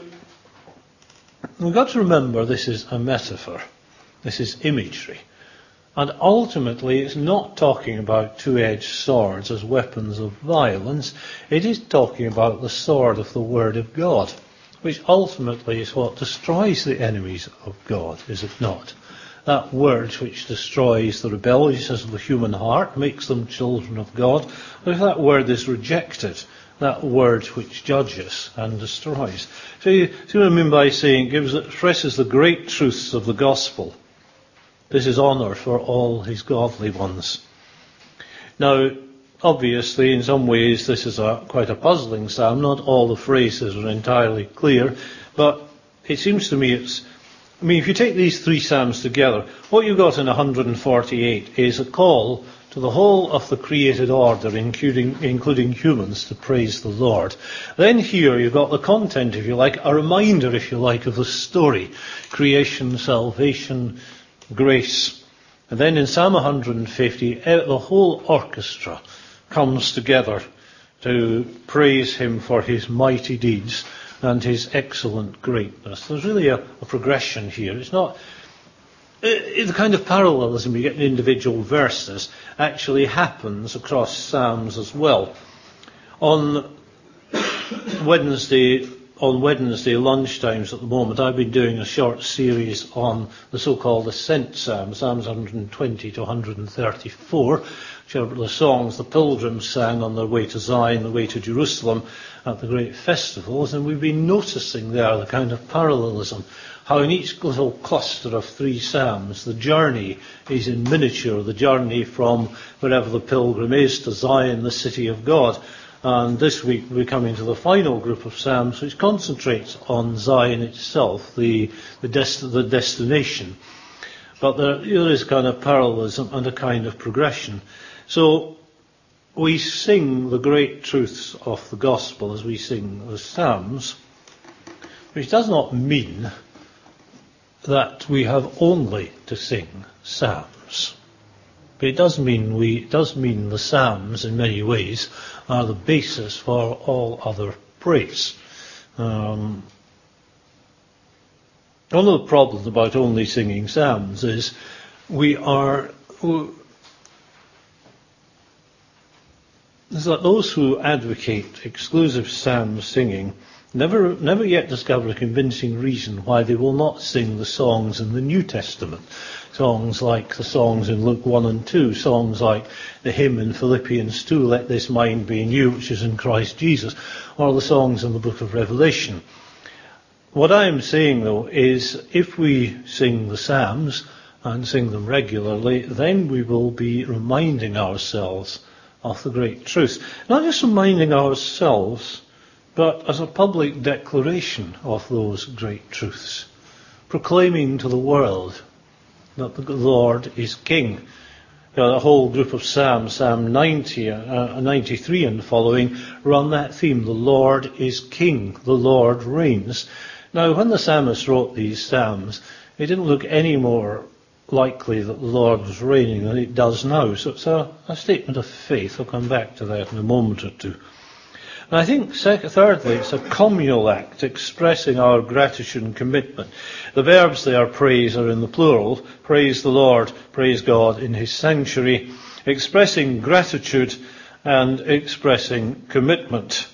we've got to remember this is a metaphor. This is imagery. And ultimately it's not talking about two-edged swords as weapons of violence. It is talking about the sword of the Word of God, which ultimately is what destroys the enemies of God, is it not? That word which destroys the rebelliousness of the human heart, makes them children of God. But if that word is rejected, that word which judges and destroys. So you see what I mean by saying it gives, it expresses the great truths of the gospel. This is honour for all his godly ones. Now, obviously, in some ways, this is a, quite a puzzling psalm. Not all the phrases are entirely clear, but it seems to me it's I mean, if you take these three psalms together, what you've got in one forty-eight is a call to the whole of the created order, including, including humans, to praise the Lord. Then here you've got the content, if you like, a reminder, if you like, of the story. Creation, salvation, grace. And then in Psalm one fifty, the whole orchestra comes together to praise him for his mighty deeds and his excellent greatness. There's really a, a progression here. It's not it, the kind of parallelism you get in individual verses actually happens across psalms as well. On Wednesday, on Wednesday lunchtimes at the moment, I've been doing a short series on the so-called Ascent Psalms, Psalms one twenty to one thirty-four, which are the songs the pilgrims sang on their way to Zion, the way to Jerusalem at the great festivals, and we've been noticing there the kind of parallelism, how in each little cluster of three psalms, the journey is in miniature, the journey from wherever the pilgrim is to Zion, the city of God. And this week we're coming to the final group of psalms, which concentrates on Zion itself, the the, dest- the destination. But there, there is kind of parallelism and a kind of progression. So we sing the great truths of the gospel as we sing the psalms, which does not mean that we have only to sing psalms. But it does mean we it does mean the psalms in many ways are the basis for all other praise. Um, one of the problems about only singing psalms is we are is that those who advocate exclusive psalm singing never never yet discover a convincing reason why they will not sing the songs in the New Testament. Songs like the songs in Luke one and two, songs like the hymn in Philippians two, let this mind be in you, which is in Christ Jesus, or the songs in the book of Revelation. what I'm saying, though, is if we sing the Psalms and sing them regularly, then we will be reminding ourselves of the great truth. Not just reminding ourselves, but as a public declaration of those great truths. Proclaiming to the world that the Lord is King. You know, the whole group of Psalms, Psalm ninety, uh, ninety-three and following, run that theme. The Lord is King. The Lord reigns. Now, when the psalmist wrote these psalms, it didn't look any more likely that the Lord was reigning than it does now. So it's a, a statement of faith. I'll come back to that in a moment or two. And I think, second, thirdly, it's a communal act expressing our gratitude and commitment. The verbs there, praise, are in the plural. Praise the Lord, praise God in his sanctuary. Expressing gratitude and expressing commitment.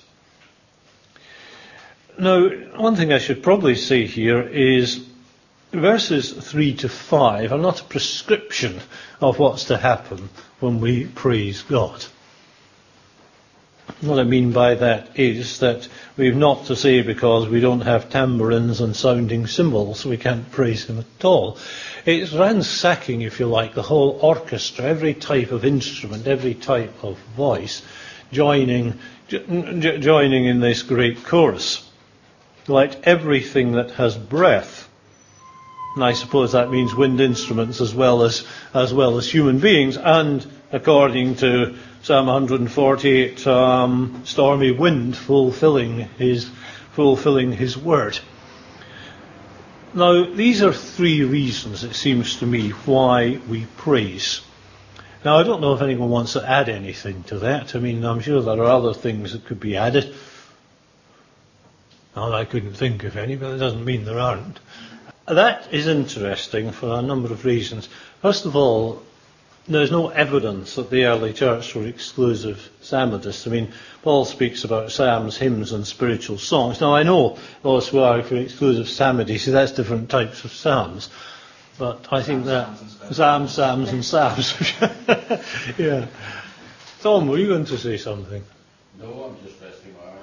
Now, one thing I should probably say here is verses three to five are not a prescription of what's to happen when we praise God. What I mean by that is that we've not to say because we don't have tambourines and sounding cymbals we can't praise him at all. It's ransacking, if you like, the whole orchestra, every type of instrument, every type of voice, joining, jo- joining in this great chorus. Like everything that has breath. And I suppose that means wind instruments as well as as well as human beings, and according to Psalm one forty-eight, um, stormy wind fulfilling his fulfilling his word. Now, these are three reasons, it seems to me, why we praise. Now, I don't know if anyone wants to add anything to that. I mean, I'm sure there are other things that could be added. Well, I couldn't think of any, but it doesn't mean there aren't. That is interesting for a number of reasons. First of all, there's no evidence that the early church were exclusive psalmodists. I mean, Paul speaks about psalms, hymns and spiritual songs. Now, I know those who are for exclusive psalmody, so that's different types of psalms. But I think that psalms, psalms and psalms. Yeah. Tom, were you going to say something? No, I'm just resting my arms.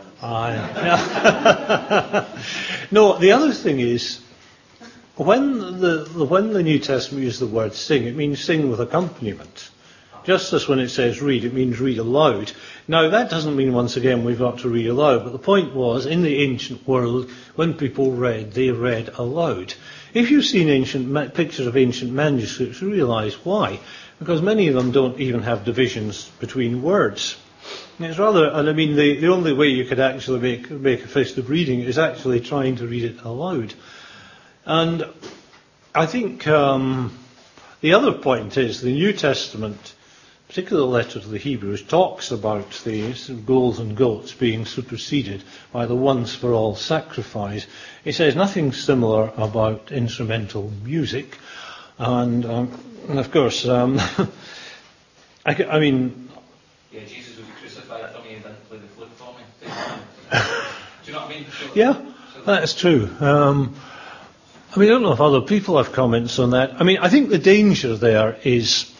Ah, yeah. No, the other thing is, when the, the when the New Testament uses the word sing, it means sing with accompaniment. Just as when it says read, it means read aloud. Now, that doesn't mean, once again, we've got to read aloud, but the point was, in the ancient world, when people read, they read aloud. If you've seen ancient ma- pictures of ancient manuscripts, you realise why. Because many of them don't even have divisions between words. It's rather, and I mean, the, the only way you could actually make, make a fist of reading is actually trying to read it aloud. And I think um, the other point is the New Testament, particularly the letter to the Hebrews, talks about the bulls and goats being superseded by the once for all sacrifice. It says nothing similar about instrumental music. And, um, and of course, um, I, I mean... Yeah, Jesus was crucified for me and didn't play the flute for me. Do you know what I mean? So, yeah, so that's true. Um, I mean, I don't know if other people have comments on that. I mean, I think the danger there is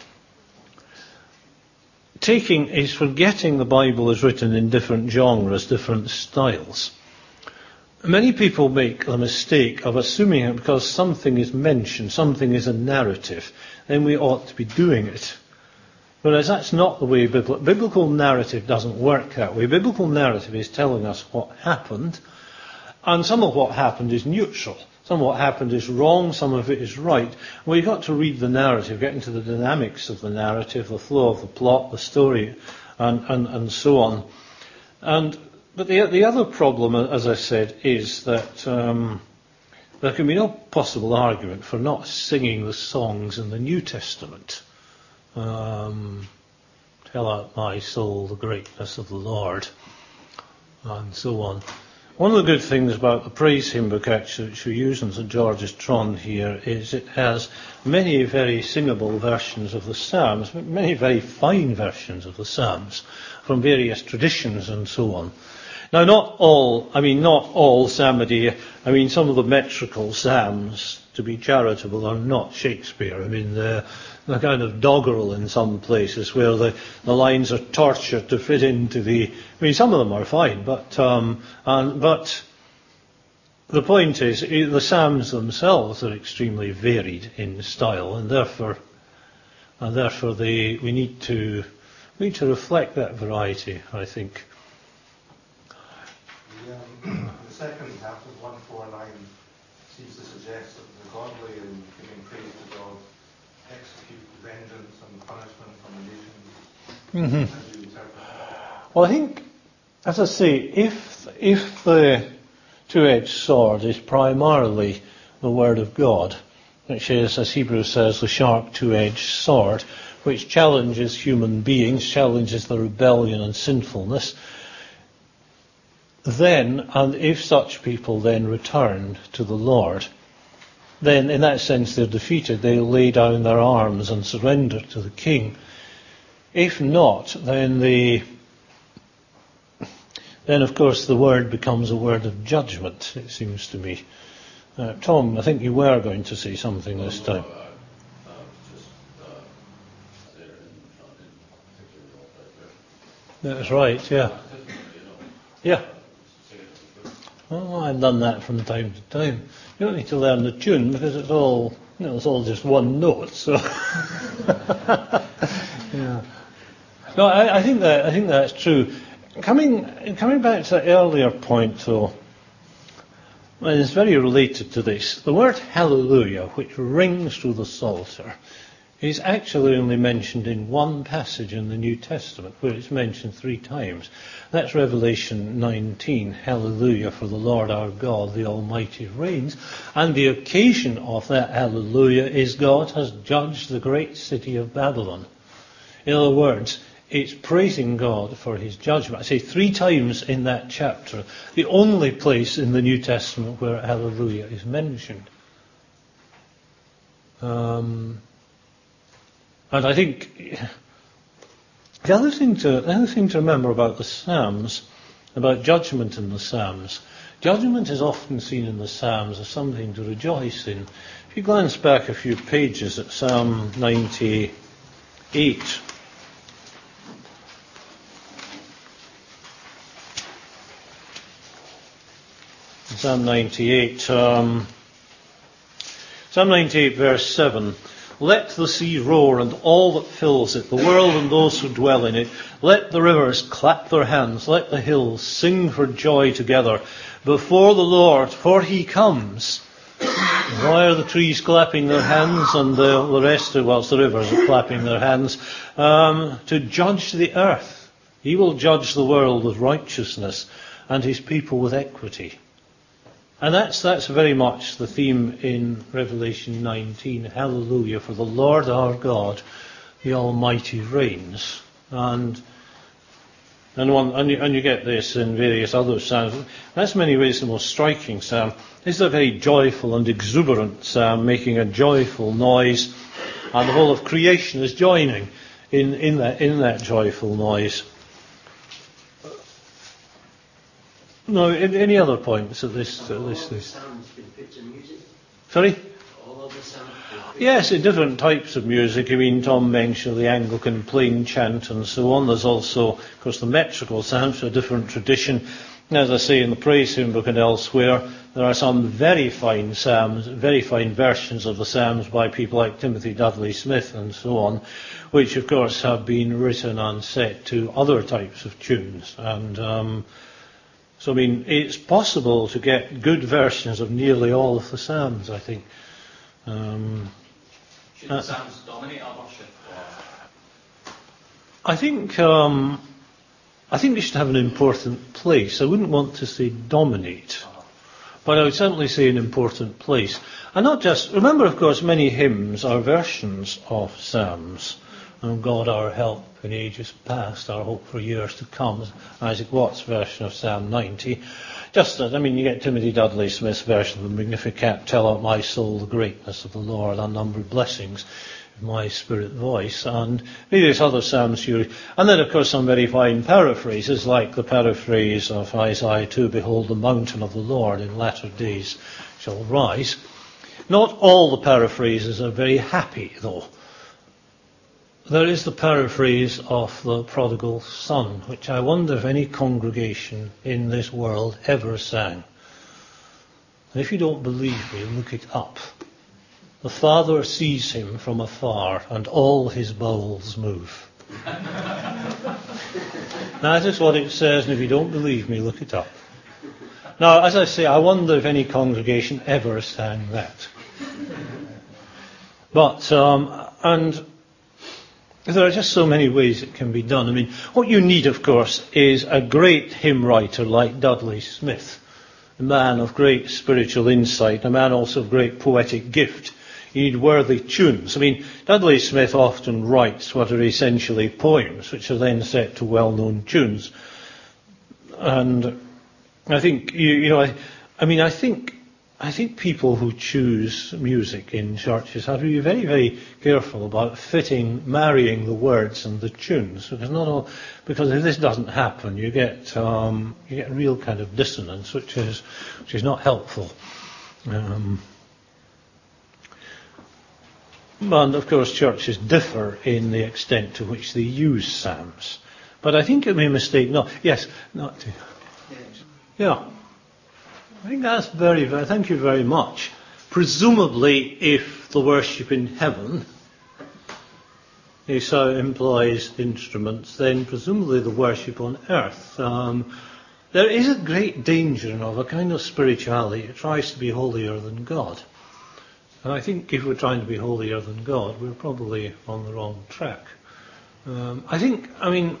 taking, is forgetting the Bible is written in different genres, different styles. Many people make the mistake of assuming that because something is mentioned, something is a narrative, then we ought to be doing it. Whereas that's not the way biblical, biblical narrative doesn't work that way. Biblical narrative is telling us what happened, and some of what happened is neutral. Some of what happened is wrong, some of it is right. Well, you've got to read the narrative, get into the dynamics of the narrative, the flow of the plot, the story, and, and, and so on. And But the, the other problem, as I said, is that um, there can be no possible argument for not singing the songs in the New Testament. Um, Tell out my soul the greatness of the Lord, and so on. One of the good things about the praise hymn book, actually, which we use in St George's Tron here, is it has many very singable versions of the Psalms, many very fine versions of the Psalms, from various traditions and so on. Now, not all, I mean, not all psalmody, I mean, some of the metrical psalms, to be charitable, are not Shakespeare. I mean, they're, they're kind of doggerel in some places where the, the lines are tortured to fit into the, I mean, some of them are fine, but, um, and, but the point is, the Psalms themselves are extremely varied in style, and therefore, and therefore they, we need to we need to reflect that variety, I think. The, um, the second half of one forty-nine seems to suggest that the godly, in giving praise to God, execute vengeance and punishment on the nations. Mm-hmm. How do you interpret that? Well, I think, as I say, if if the two-edged sword is primarily the Word of God, which is, as Hebrews says, the sharp two-edged sword, which challenges human beings, challenges the rebellion and sinfulness, then, and if such people then return to the Lord, then in that sense they're defeated. They lay down their arms and surrender to the King. If not, then the then of course the word becomes a word of judgment, it seems to me. Uh, Tom, I think you were going to say something Well, this no, time. I, I was just uh, there in, in particular right there. That's right, yeah. You know, Yeah. Oh, I've done that from time to time. You don't need to learn the tune because it's all, you know, it's all just one note. So, yeah. No, I, I think that I think that's true. Coming coming back to the earlier point, though, well, it's very related to this. The word hallelujah, which rings through the Psalter, is actually only mentioned in one passage in the New Testament, where it's mentioned three times. That's Revelation nineteen, hallelujah, for the Lord our God, the Almighty reigns. And the occasion of that hallelujah is God has judged the great city of Babylon. In other words, it's praising God for his judgment. I say three times in that chapter, the only place in the New Testament where hallelujah is mentioned. Um... And I think the other thing to the other thing to remember about the Psalms, about judgment in the Psalms, judgment is often seen in the Psalms as something to rejoice in. If you glance back a few pages at Psalm ninety-eight, Psalm ninety-eight, um, Psalm ninety-eight, verse seven. Let the sea roar and all that fills it, the world and those who dwell in it. Let the rivers clap their hands. Let the hills sing for joy together before the Lord, for he comes. Why are the trees clapping their hands and the, the rest of, well, the rivers are clapping their hands? Um, to judge the earth. He will judge the world with righteousness and his people with equity. And that's that's very much the theme in Revelation nineteen. Hallelujah, for the Lord our God, the Almighty reigns. And and, one, and, you, and you get this in various other psalms. That's in many ways the most striking psalm. This is a very joyful and exuberant psalm, making a joyful noise, and the whole of creation is joining in, in that in that joyful noise. No, any other points at this? At this, this? Psalms been put to music? Sorry? All of the psalms been put Yes, in different types of music. I mean, Tom mentioned the Anglican plain chant and so on. There's also, of course, the metrical psalms, a different tradition. As I say, in the Praise Hymn Book and elsewhere, there are some very fine psalms, very fine versions of the psalms by people like Timothy Dudley Smith and so on, which, of course, have been written and set to other types of tunes. And um, So, I mean, it's possible to get good versions of nearly all of the Psalms, I think. Um, Should the Psalms dominate our worship? Or? I think um, I think they should have an important place. I wouldn't want to say dominate, but I would certainly say an important place. And not just, remember, of course, many hymns are versions of Psalms. Oh God, our help in ages past, our hope for years to come. Isaac Watts' version of Psalm ninety. Just that, I mean, you get Timothy Dudley Smith's version of the Magnificat, tell out my soul the greatness of the Lord, unnumbered blessings, my spirit voice, and various other Psalms. And then, of course, some very fine paraphrases, like the paraphrase of Isaiah two, behold, the mountain of the Lord in latter days shall rise. Not all the paraphrases are very happy, though. There is the paraphrase of the prodigal son, which I wonder if any congregation in this world ever sang. And if you don't believe me, look it up. The Father sees him from afar, and all his bowels move. That is what it says, and if you don't believe me, look it up. Now, as I say, I wonder if any congregation ever sang that. But, um, and there are just so many ways it can be done. I mean, what you need, of course, is a great hymn writer like Dudley Smith, a man of great spiritual insight, a man also of great poetic gift. You need worthy tunes. I mean, Dudley Smith often writes what are essentially poems, which are then set to well-known tunes. And I think, you, you know, I, I mean, I think I think people who choose music in churches have to be very, very careful about fitting, marrying the words and the tunes, because not all, because if this doesn't happen, you get um, you get a real kind of dissonance, which is which is not helpful. Um, and of course, churches differ in the extent to which they use psalms. But I think it would be a mistake. No, yes, not to. Yeah. I think that's very, very, thank you very much. Presumably, if the worship in heaven so implies instruments, then presumably the worship on earth. Um, there is a great danger of a kind of spirituality that tries to be holier than God. And I think if we're trying to be holier than God, we're probably on the wrong track. Um, I think, I mean,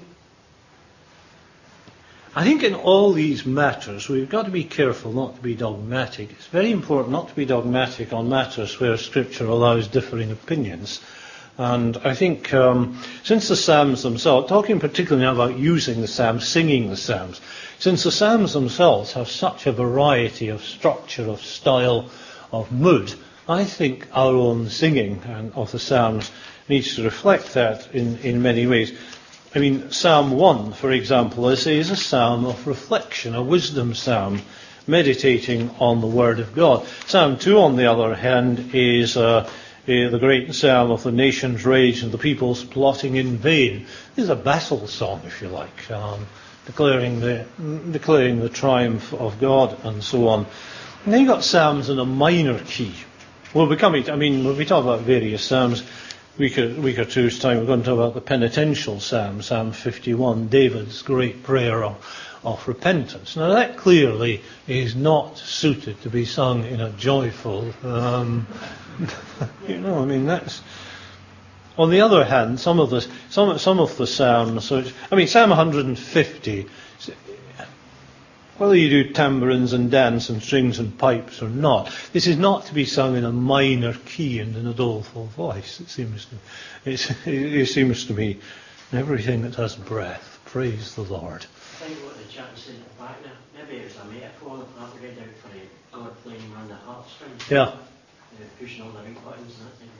I think in all these matters we've got to be careful not to be dogmatic. It's very important not to be dogmatic on matters where Scripture allows differing opinions. And I think um, since the Psalms themselves, talking particularly now about using the Psalms, singing the Psalms, since the Psalms themselves have such a variety of structure, of style, of mood, I think our own singing of the Psalms needs to reflect that in, in many ways. I mean, Psalm one, for example, I say, is a psalm of reflection, a wisdom psalm, meditating on the Word of God. Psalm two, on the other hand, is uh, uh, the great psalm of the nation's rage and the people's plotting in vain. This is a battle song, if you like, um, declaring the declaring the triumph of God and so on. And then you've got psalms in a minor key. We'll be coming to, I mean, when we talk about various psalms, Week or, week or two's time, we're going to talk about the penitential psalm, Psalm fifty-one, David's great prayer of, of repentance. Now that clearly is not suited to be sung in a joyful, um, you know, I mean that's. On the other hand, some of the some some of the psalms, which, I mean, Psalm one hundred fifty. Whether you do tambourines and dance and strings and pipes or not, this is not to be sung in a minor key and in a doleful voice. It seems to, it's, it seems to me, everything that has breath, praise the Lord. I think what the chap said at the back there, maybe it was a metaphor that we read out for God playing on the heartstrings. Yeah. Uh, pushing all the right buttons and that thing.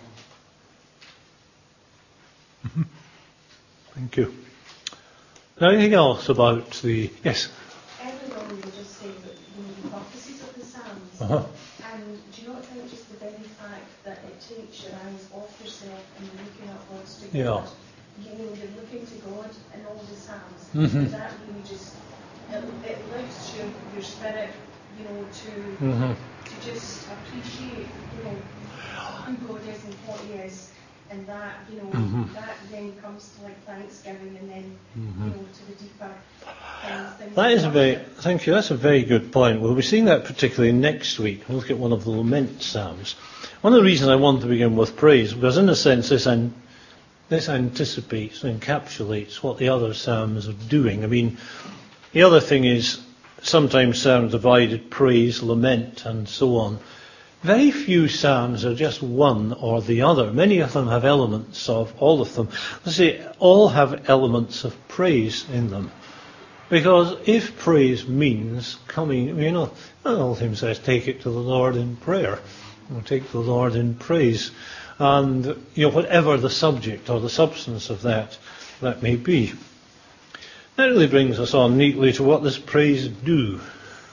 Mm-hmm. Thank you. Now, anything else about the yes? Earlier on, you were just saying that you know, the purposes of the Psalms. Uh-huh. And do you not think just the very fact that it takes your eyes off yourself and you're looking upwards to Yeah. God, you know, you're looking to God in all the Psalms, Mm-hmm. that really just, it, it lifts your, your spirit, you know, to Mm-hmm. to just appreciate, you know, who God is and what He is. And that, you know, Mm-hmm. that then comes to like thanksgiving and then, Mm-hmm. you know, to the deeper things. things That is a of very, worship. thank you, that's a very good point. We'll be seeing that particularly next week. We'll look at one of the lament psalms. One of the reasons I want to begin with praise, because in a sense this, an, this anticipates and encapsulates what the other psalms are doing. I mean, the other thing is sometimes psalms divided praise, lament and so on. Very few psalms are just one or the other. Many of them have elements of all of them. Let's say all have elements of praise in them. Because if praise means coming, you know, the old hymn says, take it to the Lord in prayer. Or take the Lord in praise. And, you know, whatever the subject or the substance of that, that may be. That really brings us on neatly to what does praise do?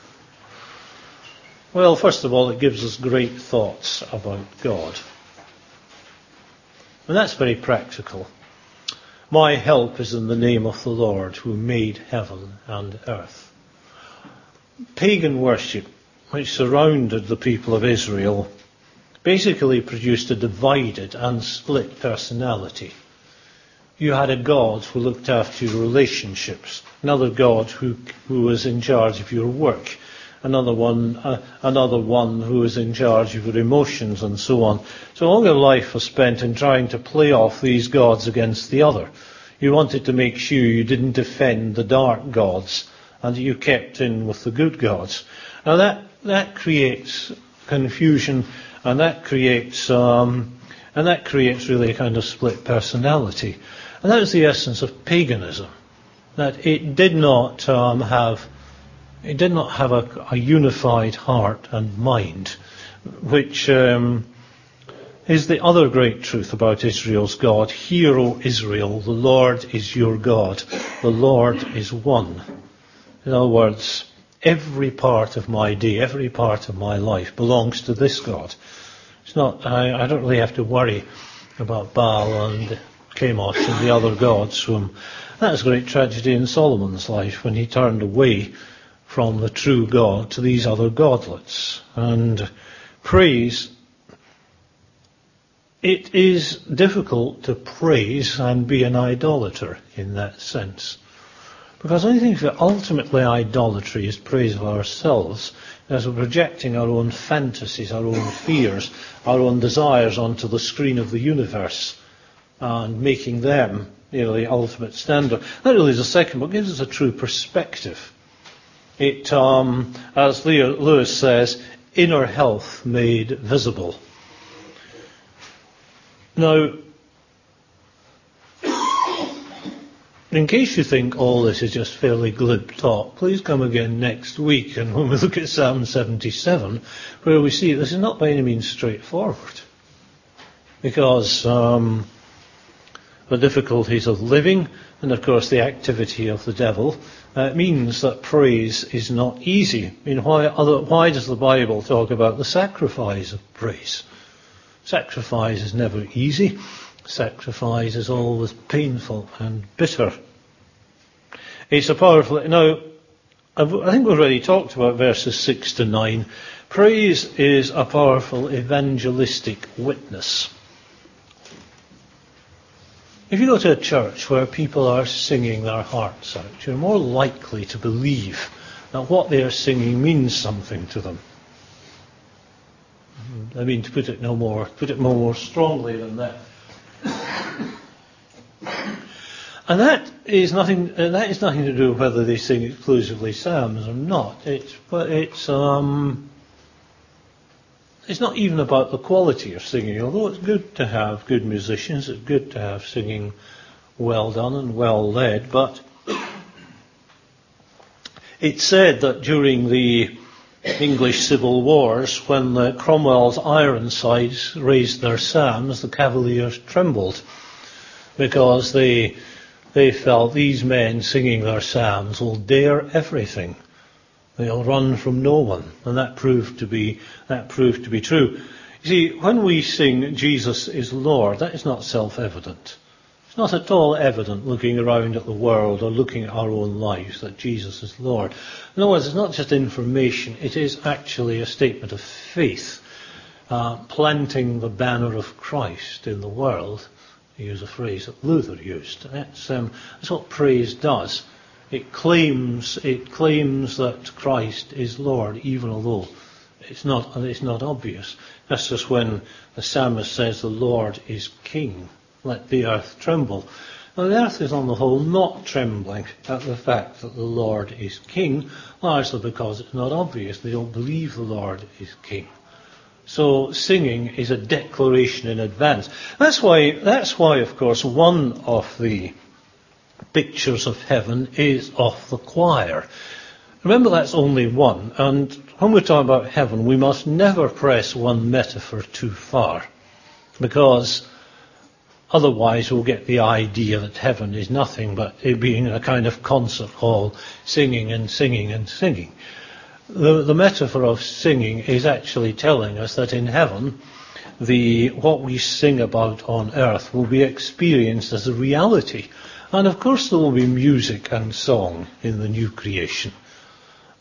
Well, first of all, it gives us great thoughts about God. And that's very practical. My help is in the name of the Lord who made heaven and earth. Pagan worship which surrounded the people of Israel basically produced a divided and split personality. You had a God who looked after your relationships, another God who who was in charge of your work, another one uh, another one who was in charge of your emotions and so on. So all your life was spent in trying to play off these gods against the other. You wanted to make sure you didn't defend the dark gods and that you kept in with the good gods. Now that that creates confusion, and that creates um, and that creates really a kind of split personality. And that was the essence of paganism, that it did not um, have it did not have a, a unified heart and mind, which um, is the other great truth about Israel's God. Hear, O Israel, the Lord is your God. The Lord is one. In other words, every part of my day, every part of my life belongs to this God. It's not. I, I don't really have to worry about Baal and Chemosh and the other gods. Whom that was a great tragedy in Solomon's life when he turned away from the true God to these other godlets. And praise, it is difficult to praise and be an idolater in that sense. Because I think that ultimately idolatry is praise of ourselves, as we're projecting our own fantasies, our own fears, our own desires onto the screen of the universe and making them, you know, the ultimate standard. That really is the second book. It gives us a true perspective. It, um, as Leo, Lewis says, inner health made visible. Now, in case you think all this is just fairly glib talk, please come again next week, and when we look at Psalm seventy-seven, where we see this is not by any means straightforward, because um, the difficulties of living, and of course the activity of the devil, uh, means that praise is not easy. I mean, why, other, why does the Bible talk about the sacrifice of praise? Sacrifice is never easy. Sacrifice is always painful and bitter. It's a powerful... Now, I've, I think we've already talked about verses six to nine. Praise is a powerful evangelistic witness. If you go to a church where people are singing their hearts out, you're more likely to believe that what they are singing means something to them. I mean, to put it no more, put it no more strongly than that. And that is nothing. Uh, that is nothing to do with whether they sing exclusively psalms or not. It's, but it's um, it's not even about the quality of singing. Although it's good to have good musicians, it's good to have singing well done and well led. But it's said that during the English civil wars, when the Cromwell's Ironsides raised their psalms, the Cavaliers trembled, because they they felt these men singing their psalms will dare everything. They'll run from no one, and that proved to be that proved to be true. You see, when we sing Jesus is Lord, that is not self-evident. It's not at all evident looking around at the world or looking at our own lives that Jesus is Lord. In other words, it's not just information, it is actually a statement of faith, uh, planting the banner of Christ in the world, to use a phrase that Luther used. That's, um, that's what praise does. It claims it claims that Christ is Lord, even although it's not it's not obvious. That's just when the psalmist says the Lord is King. Let the earth tremble. Now, the earth is on the whole not trembling at the fact that the Lord is King, largely because it's not obvious. They don't believe the Lord is King. So singing is a declaration in advance. That's why, that's why, of course, one of the pictures of heaven is of the choir. Remember, that's only one. And when we're talking about heaven, we must never press one metaphor too far, because otherwise we'll get the idea that heaven is nothing but it being a kind of concert hall, singing and singing and singing. The, the metaphor of singing is actually telling us that in heaven, the what we sing about on earth will be experienced as a reality. And of course there will be music and song in the new creation.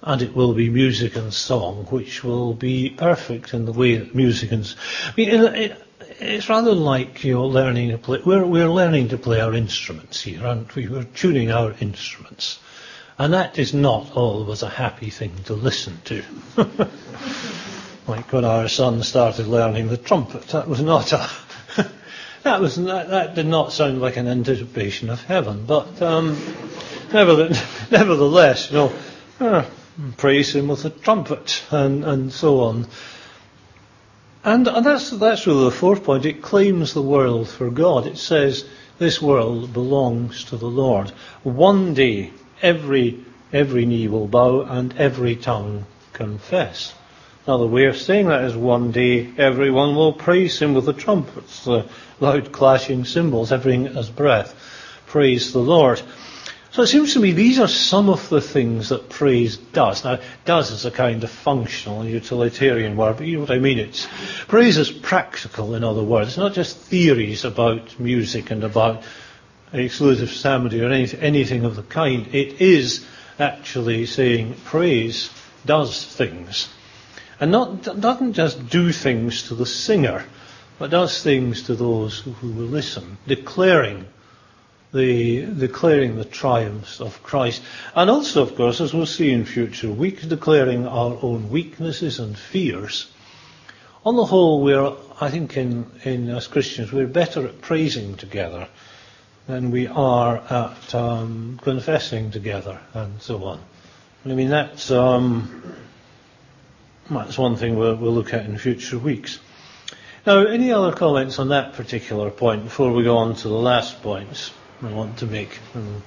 and it will be music and song, which will be perfect in the way that music and... I mean, it, it, it's rather like, you know, learning to play... We're, we're learning to play our instruments here, aren't we? We're tuning our instruments. And that is not always a happy thing to listen to. Like when our son started learning the trumpet, that was not a... that was that, that did not sound like an anticipation of heaven, but um, nevertheless, nevertheless, you know, uh, praise him with the trumpet and, and so on. And, and that's that's really the fourth point. It claims the world for God. It says this world belongs to the Lord. One day, every every knee will bow and every tongue confess. Another way of saying that is one day everyone will praise him with the trumpets, the loud clashing cymbals, everything as breath. Praise the Lord. So it seems to me these are some of the things that praise does. Now, does is a kind of functional, utilitarian word, but you know what I mean. It's praise is practical, in other words. It's not just theories about music and about exclusive psalmody or any, anything of the kind. It is actually saying praise does things. And not doesn't just do things to the singer, but does things to those who, who will listen, declaring the declaring the triumphs of Christ. And also, of course, as we'll see in future weeks, declaring our own weaknesses and fears. On the whole, we're, I think, in, in as Christians, we're better at praising together than we are at um, confessing together and so on. I mean, that's... Um, That's one thing we'll, we'll look at in future weeks. Now, any other comments on that particular point before we go on to the last points I want to make? Um,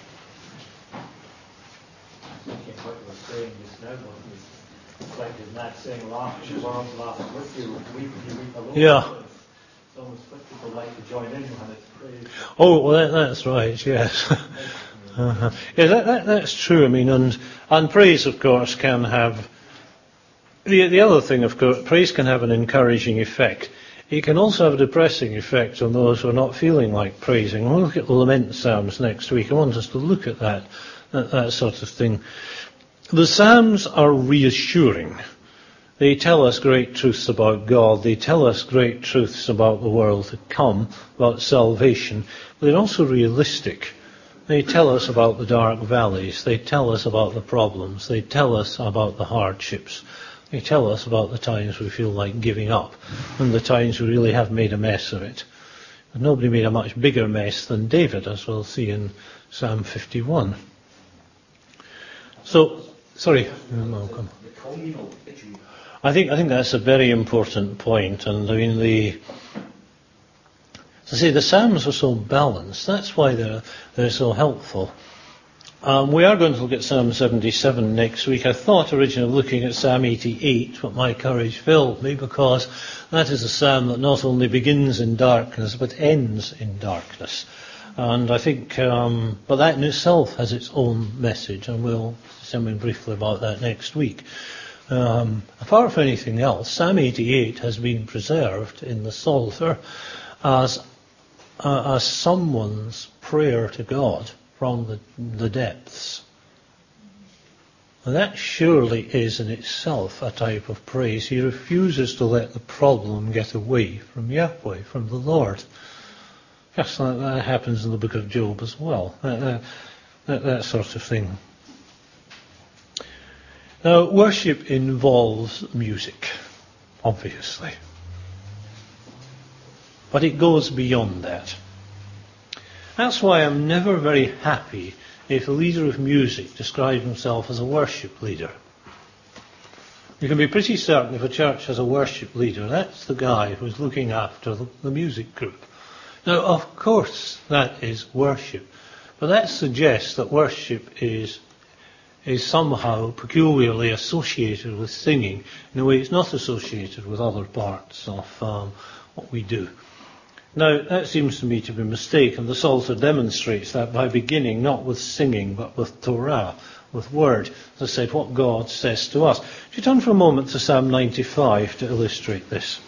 I think what you were saying just now was reflected in that saying, laugh, the world laughs with you, weep, you weep alone. Yeah. It's almost what people like to join in when it's praise. Oh, well, that, that's right, yes. uh-huh. Yeah, that, that, that's true. I mean, and, and praise, of course, can have... The, the other thing, of course, praise can have an encouraging effect. It can also have a depressing effect on those who are not feeling like praising. We'll look at the lament psalms next week. I want us to look at that, that, that sort of thing. The psalms are reassuring. They tell us great truths about God. They tell us great truths about the world to come, about salvation. But they're also realistic. They tell us about the dark valleys. They tell us about the problems. They tell us about the hardships. They tell us about the times we feel like giving up and the times we really have made a mess of it. But nobody made a much bigger mess than David, as we'll see in Psalm fifty-one. So, sorry, Malcolm. I think I think that's a very important point, and I mean the. To say the Psalms are so balanced. That's why they're they're so helpful. Um, we are going to look at Psalm seventy-seven next week. I thought originally of looking at Psalm eighty-eight, but my courage failed me because that is a psalm that not only begins in darkness but ends in darkness. And I think, um, but that in itself has its own message, and we'll say something briefly about that next week. Um, apart from anything else, Psalm eighty-eight has been preserved in the Psalter as uh, as someone's prayer to God from the, the depths. And that surely is in itself a type of praise. He refuses to let the problem get away from Yahweh, from the Lord. Yes, that, that happens in the book of Job as well. That, that, that sort of thing. Now, worship involves music, obviously. But it goes beyond that. That's why I'm never very happy if a leader of music describes himself as a worship leader. You can be pretty certain if a church has a worship leader, that's the guy who's looking after the, the music group. Now, of course, that is worship. But that suggests that worship is is somehow peculiarly associated with singing in a way it's not associated with other parts of um, what we do. Now, that seems to me to be a mistake, and the Psalter demonstrates that by beginning not with singing, but with Torah, with word. As I said, what God says to us. If you turn for a moment to Psalm ninety-five to illustrate this.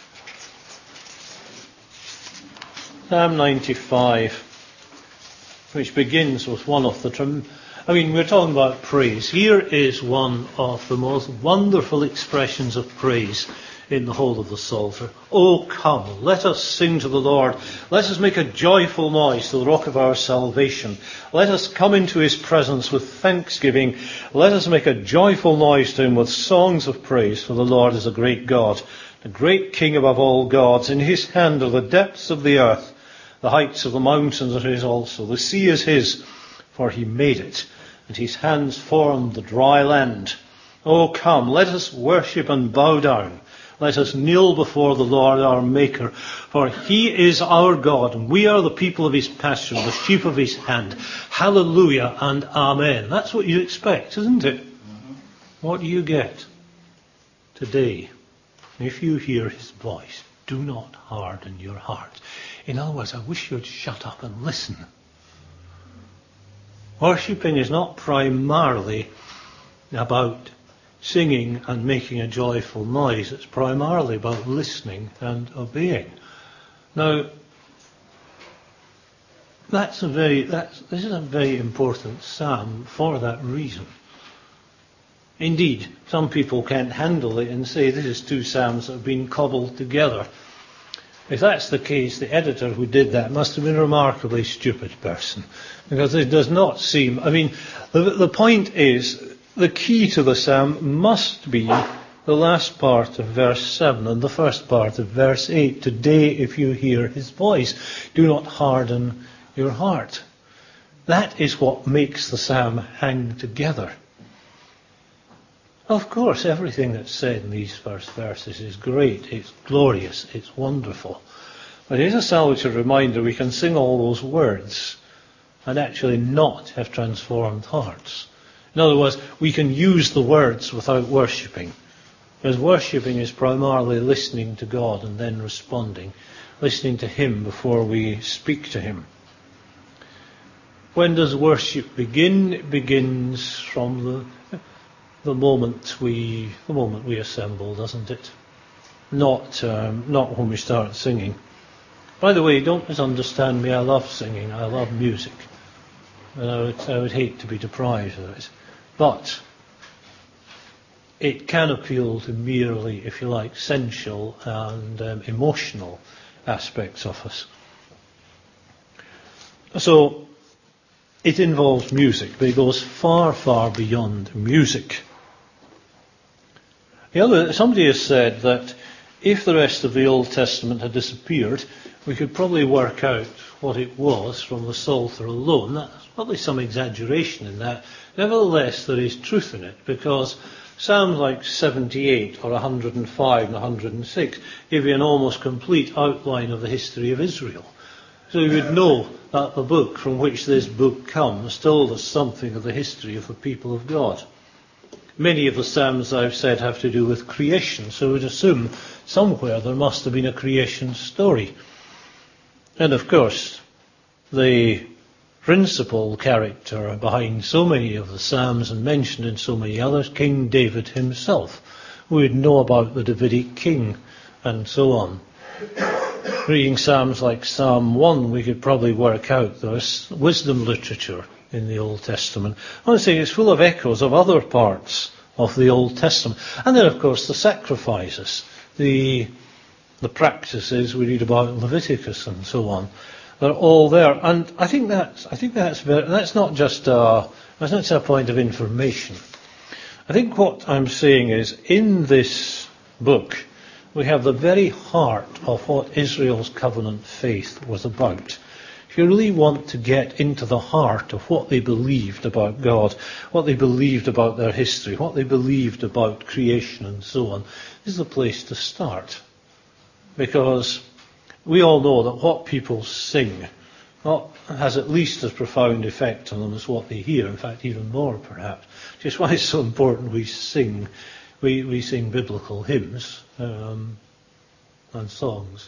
Psalm ninety-five. which begins with one of the... Trim- I mean, we're talking about praise. Here is one of the most wonderful expressions of praise in the whole of the Psalter. Oh, come, let us sing to the Lord. Let us make a joyful noise to the rock of our salvation. Let us come into his presence with thanksgiving. Let us make a joyful noise to him with songs of praise, for the Lord is a great God, the great King above all gods. In his hand are the depths of the earth. The heights of the mountains are his also. The sea is his, for he made it, and his hands formed the dry land. Oh, come, let us worship and bow down. Let us kneel before the Lord our Maker, for he is our God, and we are the people of his pasture, the sheep of his hand. Hallelujah and amen. That's what you expect, isn't it? Mm-hmm. What do you get today? If you hear his voice, do not harden your heart. In other words, I wish you'd shut up and listen. Worshipping is not primarily about singing and making a joyful noise. It's primarily about listening and obeying. Now, that's a very that's this is a very important psalm for that reason. Indeed, some people can't handle it and say this is two psalms that have been cobbled together. If that's the case, the editor who did that must have been a remarkably stupid person, because it does not seem... I mean, the, the point is, the key to the psalm must be the last part of verse seven and the first part of verse eight. Today, if you hear his voice, do not harden your heart. That is what makes the psalm hang together. Of course, everything that's said in these first verses is great, it's glorious, it's wonderful. But it is a salutary reminder we can sing all those words and actually not have transformed hearts. In other words, we can use the words without worshipping. Because worshipping is primarily listening to God and then responding. Listening to him before we speak to him. When does worship begin? It begins from the the moment we the moment we assemble, doesn't it? Not um, not when we start singing. By the way, don't misunderstand me. I love singing. I love music. And I would, I would hate to be deprived of it. But it can appeal to merely, if you like, sensual and um, emotional aspects of us. So it involves music, but it goes far, far beyond music. The other, somebody has said that if the rest of the Old Testament had disappeared, we could probably work out what it was from the Psalter alone. That's probably some exaggeration in that. Nevertheless, there is truth in it, because Psalms like seventy-eight or one hundred five and one hundred six give you an almost complete outline of the history of Israel. So you would know that the book from which this book comes told us something of the history of the people of God. Many of the Psalms, I've said, have to do with creation, so we'd assume somewhere there must have been a creation story. And of course, the principal character behind so many of the Psalms and mentioned in so many others, King David himself. We'd know about the Davidic king and so on. Reading Psalms like Psalm one, we could probably work out there's wisdom literature in the Old Testament. I want to say it's full of echoes of other parts of the Old Testament. And then, of course, the sacrifices, the the practices we read about in Leviticus and so on. They're all there. And I think that's I think that's very, that's not just a that's not just a point of information. I think what I'm saying is, in this book, we have the very heart of what Israel's covenant faith was about. If you really want to get into the heart of what they believed about God, what they believed about their history, what they believed about creation and so on, this is the place to start. Because we all know that what people sing not, has at least as profound effect on them as what they hear, in fact even more perhaps. Which is why it's so important we sing, we, we sing biblical hymns um, and songs.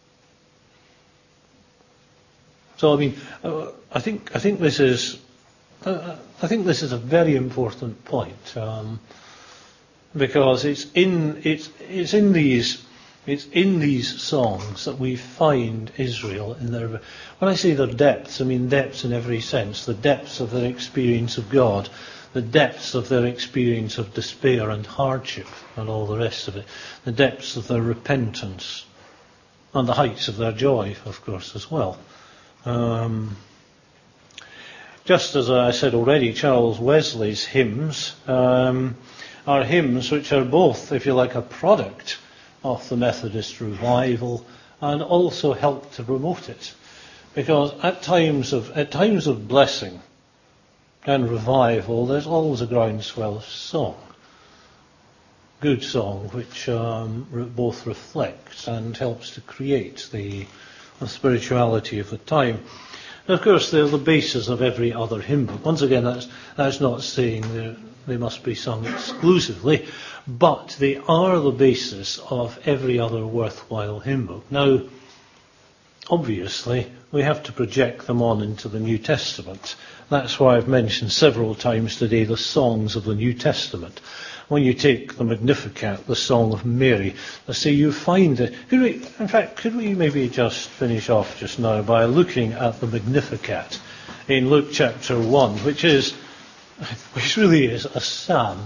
So I mean, uh, I think I think this is uh, I think this is a very important point um, because it's in it's it's in these It's in these songs that we find Israel in their, when I say their depths, I mean depths in every sense, the depths of their experience of God, the depths of their experience of despair and hardship and all the rest of it, the depths of their repentance, and the heights of their joy, of course, as well. Um, just as I said already, Charles Wesley's hymns um, are hymns which are both, if you like, a product of the Methodist revival and also help to promote it. Because at times of at times of blessing and revival, there's always a groundswell of song. Good song which um, re- both reflects and helps to create the, the spirituality of the time. And of course, they're the basis of every other hymn book. Once again, that's, that's not saying they must be sung exclusively, but they are the basis of every other worthwhile hymn book. Now, obviously, we have to project them on into the New Testament. That's why I've mentioned several times today the songs of the New Testament. When you take the Magnificat, the Song of Mary, let's say you find it. Could we, in fact, could we maybe just finish off just now by looking at the Magnificat in Luke chapter one, which is, which really is a psalm.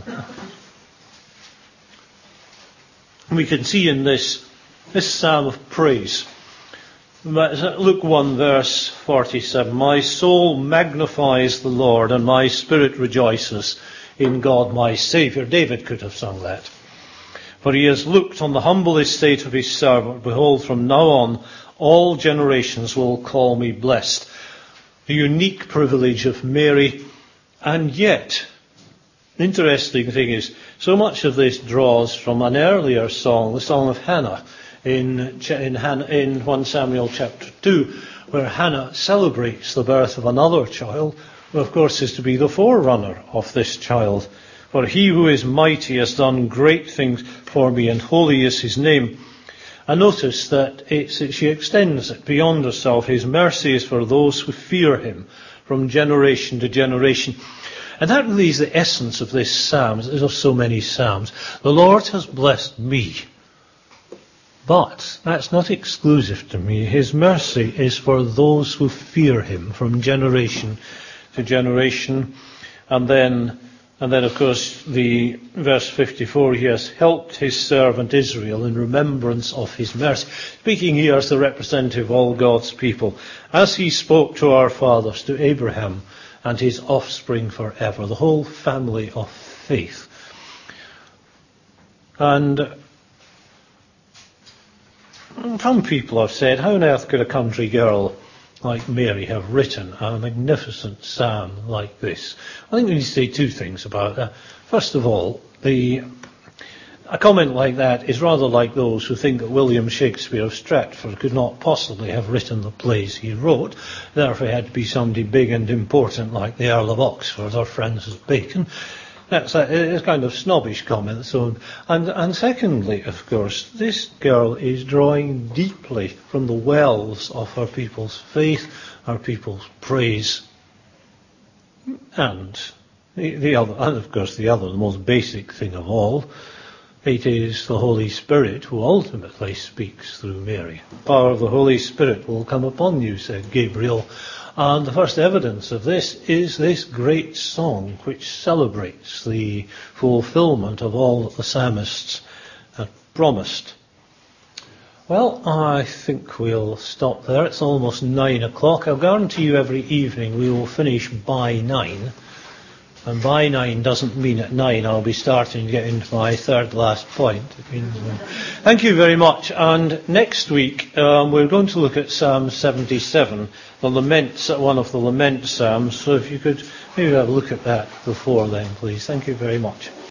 We can see in this this psalm of praise. Luke one verse forty-seven. My soul magnifies the Lord, and my spirit rejoices in God my Saviour. David could have sung that. For he has looked on the humble estate of his servant. Behold, from now on all generations will call me blessed. The unique privilege of Mary. And yet, the interesting thing is, so much of this draws from an earlier song, the Song of Hannah, in, in, in First Samuel chapter two, where Hannah celebrates the birth of another child, who of course is to be the forerunner of this child. For he who is mighty has done great things for me, and holy is his name. And notice that it's, she extends it beyond herself. His mercy is for those who fear him from generation to generation. And that really is the essence of this psalm, as of so many psalms. The Lord has blessed me. But that's not exclusive to me. His mercy is for those who fear him from generation to generation. And then, and then of course, the verse fifty-four, he has helped his servant Israel in remembrance of his mercy. Speaking here as the representative of all God's people, as he spoke to our fathers, to Abraham and his offspring forever, the whole family of faith. And some people have said, how on earth could a country girl like Mary have written a magnificent psalm like this? I think we need to say two things about that. First of all, the a comment like that is rather like those who think that William Shakespeare of Stratford could not possibly have written the plays he wrote. Therefore, it had to be somebody big and important like the Earl of Oxford or Francis Bacon. That's a, a kind of snobbish comment. So, and, and secondly, of course, this girl is drawing deeply from the wells of her people's faith, her people's praise. And the, the other, and of course, the other, the most basic thing of all, it is the Holy Spirit who ultimately speaks through Mary. The power of the Holy Spirit will come upon you, said Gabriel. And the first evidence of this is this great song which celebrates the fulfillment of all that the psalmists had promised. Well, I think we'll stop there. It's almost nine o'clock. I'll guarantee you every evening we will finish by nine. And by nine doesn't mean at nine I'll be starting to get into my third last point. It means, uh, thank you very much. And next week um, we're going to look at Psalm seventy-seven, the lament, one of the lament psalms. So if you could maybe have a look at that before then, please. Thank you very much.